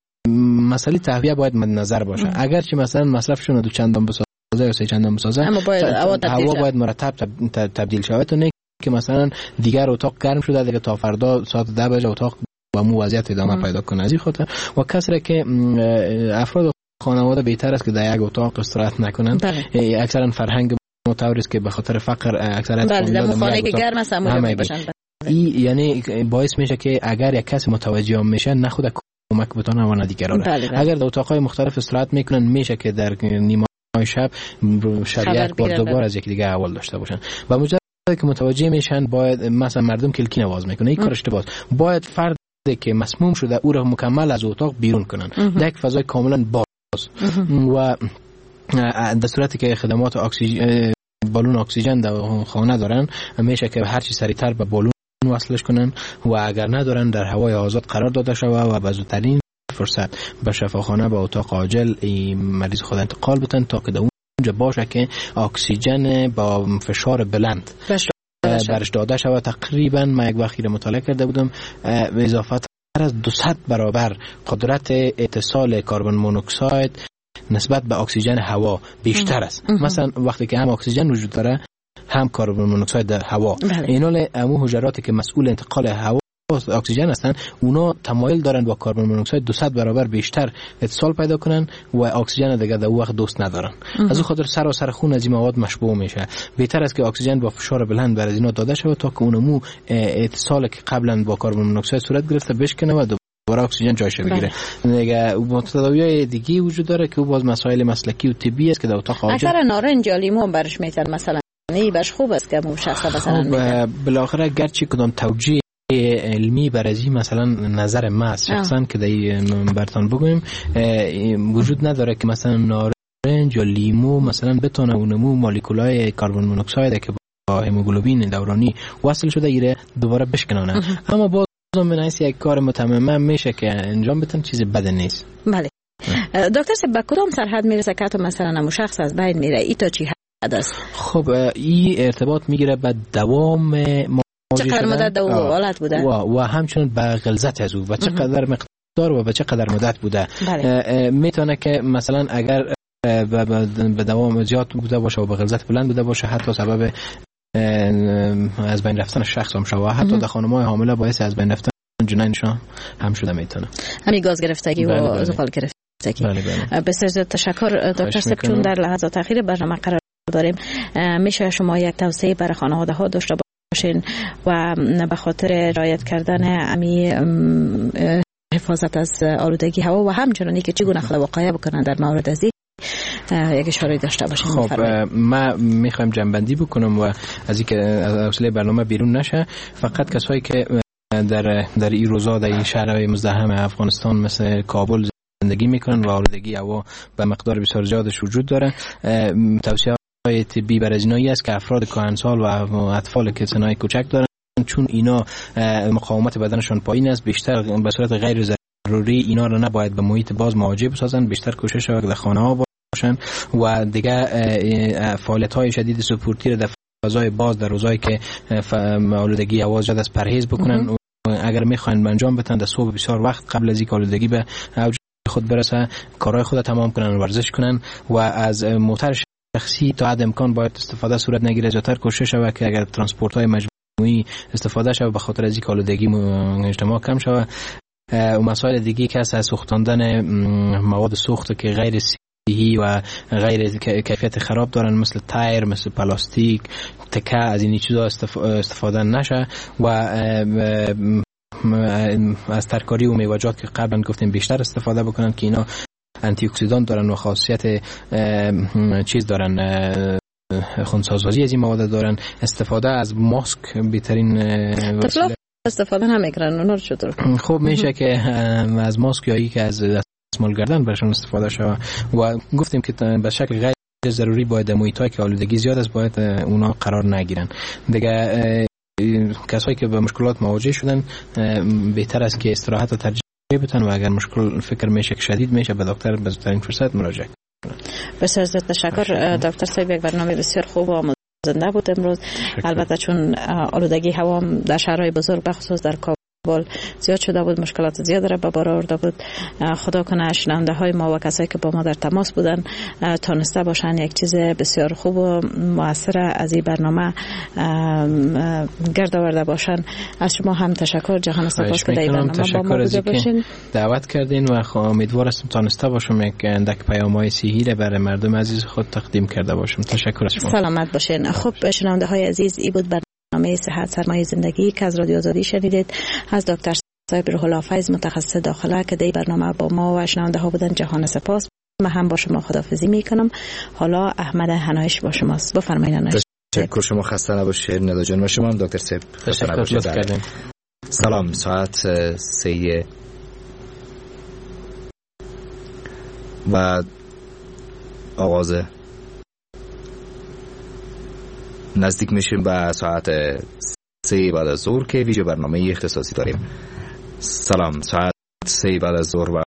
مسئله تهویه باید مد نظر باشه. اگر چه مثلا مصرفشون دو چندان بسازه یا سه چندان بسازه هوا باید مرتب تبدیل شود تا نه که مثلا دیگر اتاق گرم شده دیگه تا فردا ساعت ده بجه اتاق با مو وضعیت ادامه پیدا کنه. از این خاطر و کسره که افراد خانواده بهتر است که در یک اتاق استراحت نکنن. اکثرا فرهنگ متواری است که به خاطر فقر اکثریت خانواده خانه که گرم است همونجا باشن. این یعنی باعث میشه که اگر یک کسی متوجه میشه نه خود کمک بتونه و نه دیگران. اگر در اتاقهای مختلف استراحت میکنن میشه که در نیمه شب شریعت بار دوبار از یکی دیگه اول داشته باشن و مجرد که متوجه میشن باید مثلا مردم کلکی نواز میکنه. این کار اشتباهه. باید فرد که مسموم شده او را مکمل از اتاق بیرون کنن در یک فضای کاملا باز و در صورتی که خدمات اکسیژن بالون اکسیژن در خانه دارن میشه که هر چی سریعتر به بالون وصلش کنن و اگر ندارن در هوای آزاد قرار داده شود و به زودترین فرصت به شفاخانه به اتاق عاجل مریض خود انتقال بدن تا که در اونجا باشه که اکسیژن با فشار بلند برش داده شود. تقریبا من یک وقتی مطالعه کرده بودم اضافه تر از دویست برابر قدرت اتصال کربن مونوکساید نسبت به اکسیژن هوا بیشتر است. مثلا وقتی که هم اکسیژن وجود داره هم کربن مونوکساید در هوا، اینا همون حجراتی که مسئول انتقال هوا اکسیژن هستن اونا تمایل دارن با کربن مونوکساید دویست برابر بیشتر اتصال پیدا کنن و اکسیژن دیگه در وقت دوست ندارن. از اون خاطر سراسر خون از این مواد مشبوع میشه. بهتر است که اکسیژن با فشار بلند بر از اینا داده شود تا که اونمو اتصال که قبلا با کربن مونوکساید صورت گرفته بشکنه و دوباره اکسیژن جایش بگیره. دیگه متداویای دیگه وجود داره که باز مسائل مسلکی و طبی است که در اتاق عاجل اکثر نارنج یا لیمو برش میتن مثلا نه باش خوب است که مو شخصا مثلا بالاخره گرچه کدام توجیه علمی برازی مثلا نظر ما است شخصا که در برتان بگویم وجود نداره که مثلا نارنج یا لیمو مثلا بتونه اونمو مولکولای کربن مونوکساید که با هموگلوبین دورانی وصل شده ایره دوباره بشکنانه. اما باز من ایست یک کار متمم میشه که انجام بدن چیز بد نیست. بله دکتر سب با کدام سرحد میرسه که تو مثلا نمو شخص از بین میره ای تا چی حد است؟ خب این ارتباط میگیره به دوام چقدر مدت دو حالت بوده و, و همچنین به غلظت از او و چقدر مقدار و به چقدر مدت بوده. میتونه که مثلا اگر به دوام زیاد بوده باشه و به غلظت بلند بوده باشه حتی سبب از بین رفتن شخص هم شده، حتی در خانم‌های حامله باعث از بین رفتن جنینشان هم شده میتونه. همین گاز گرفتگی و زغال گرفتگی. بله بله. بسیار زیاد تشکر دکتر سب، چون در لحظات اخیر برنامه قرار داریم میشه شما یک توصیه برای خانواده ها داشته باشین و به خاطر رعایت کردن امی حفاظت از آلودگی هوا و همچنانی که چگونه خود وقایع بکنن در مورد ازی یک اشاره داشته باشیم. خب ما میخوایم جنبندی بکنم و از اینکه از حوصله برنامه بیرون نشه، فقط کسایی که در در این روزا در این شهرهای مزدحم افغانستان مثل کابل زندگی میکنن و آلودگی هوا به مقدار بسیار زیادش وجود داره، توصیه های طبی برای اینایی است که افراد کهنسال و اطفال که سنای کوچک دارن، چون اینا مقاومت بدنشان پایین است، بیشتر به صورت غیر ضروری اینا را نباید به محیط باز مواجه بسازن، بیشتر کوشش را در خانه ها باشن و دیگه فعالیت های شدید سپورتی را در فضای باز در روزایی که آلودگی هوا زیاد است پرهیز بکنن. اگر میخواین انجام بدن در صبح بسیار وقت قبل از اینکه آلودگی به اوج خود برسه کارهای خود تمام کنن، ورزش کنن و از موتر شخصی تا حد امکان باید استفاده صورت نگیره، زیادتر کوشش شود که اگر ترانسپورت های مجموعی استفاده شود به خاطر از اینکه آلودگی اجتماع کم شود. و مسائل دیگه که از سوختاندن مواد سوخت که غیر صحی و غیر کیفیت خراب دارن مثل تایر، مثل پلاستیک، تکه، از این چیزا استفاده نشه و از ترکاری و میوه‌جات که قبلا گفتیم بیشتر استفاده بکنن که اینا آنتی اکسیدان دارن و خاصیت چیز دارن، خونسازی از این مواد دارن. استفاده از ماسک بهترین وسیله استفاده نمیکنن اونا رو چطور؟ خب میشه که از ماسک یا که از دستمال گردن برشون استفاده شود و گفتیم که به شکل غیر ضروری باید محیطایی که آلودگی زیاد است باید اونا قرار نگیرن. دیگه کسایی که به مشکلات مواجه شدن بهتر است که استراحت رو ترجیح بدن و اگر مشکل فکر میشه که شدید میشه به دکتر به زودترین فرصت مراجعه کنن. بسیار زیاد تشکر دکتر صاحب، یک برنامه بسیار خوب و زنده بود امروز. البته چون آلودگی هوا در شهرهای بزرگ بخصوص در بال زیاد شده بود، مشکلات زیاد را به بار آورده بود. خدا کنه شنونده های ما و کسایی که با ما در تماس بودن تانسته باشن یک چیز بسیار خوب و موثر از این برنامه گرد آورده باشن. از شما هم تشکر، جهان سپاس که در این برنامه با ما بوده باشین، دعوت کردین و امیدوار هستم تانسته باشم یک اندک پیام‌های صحیح را برای مردم عزیز خود تقدیم کرده باشم. تشکر از شما. سلامت باشین. خب شنونده های عزیز، این بود برنامه صحت سرمایه زندگی که از رادیو آزادی شنیدید از دکتر صاحب روح الله فیض، متخصص داخله که در برنامه با ما و شنونده ها بودن. جهان سپاس. من هم با شما خداحافظی میکنم. حالا احمد هنایش با شماست. بفرمایید هنایش. تشکر، شما خسته نباشید ندا جان و شما هم دکتر صاحب خسته نباشید. سلام، ساعت سه و آغاز نزدیک میشیم به ساعت سه بعد از ظهر که ویژه برنامه اختصاصی داریم. سلام، ساعت سه بعد از ظهر و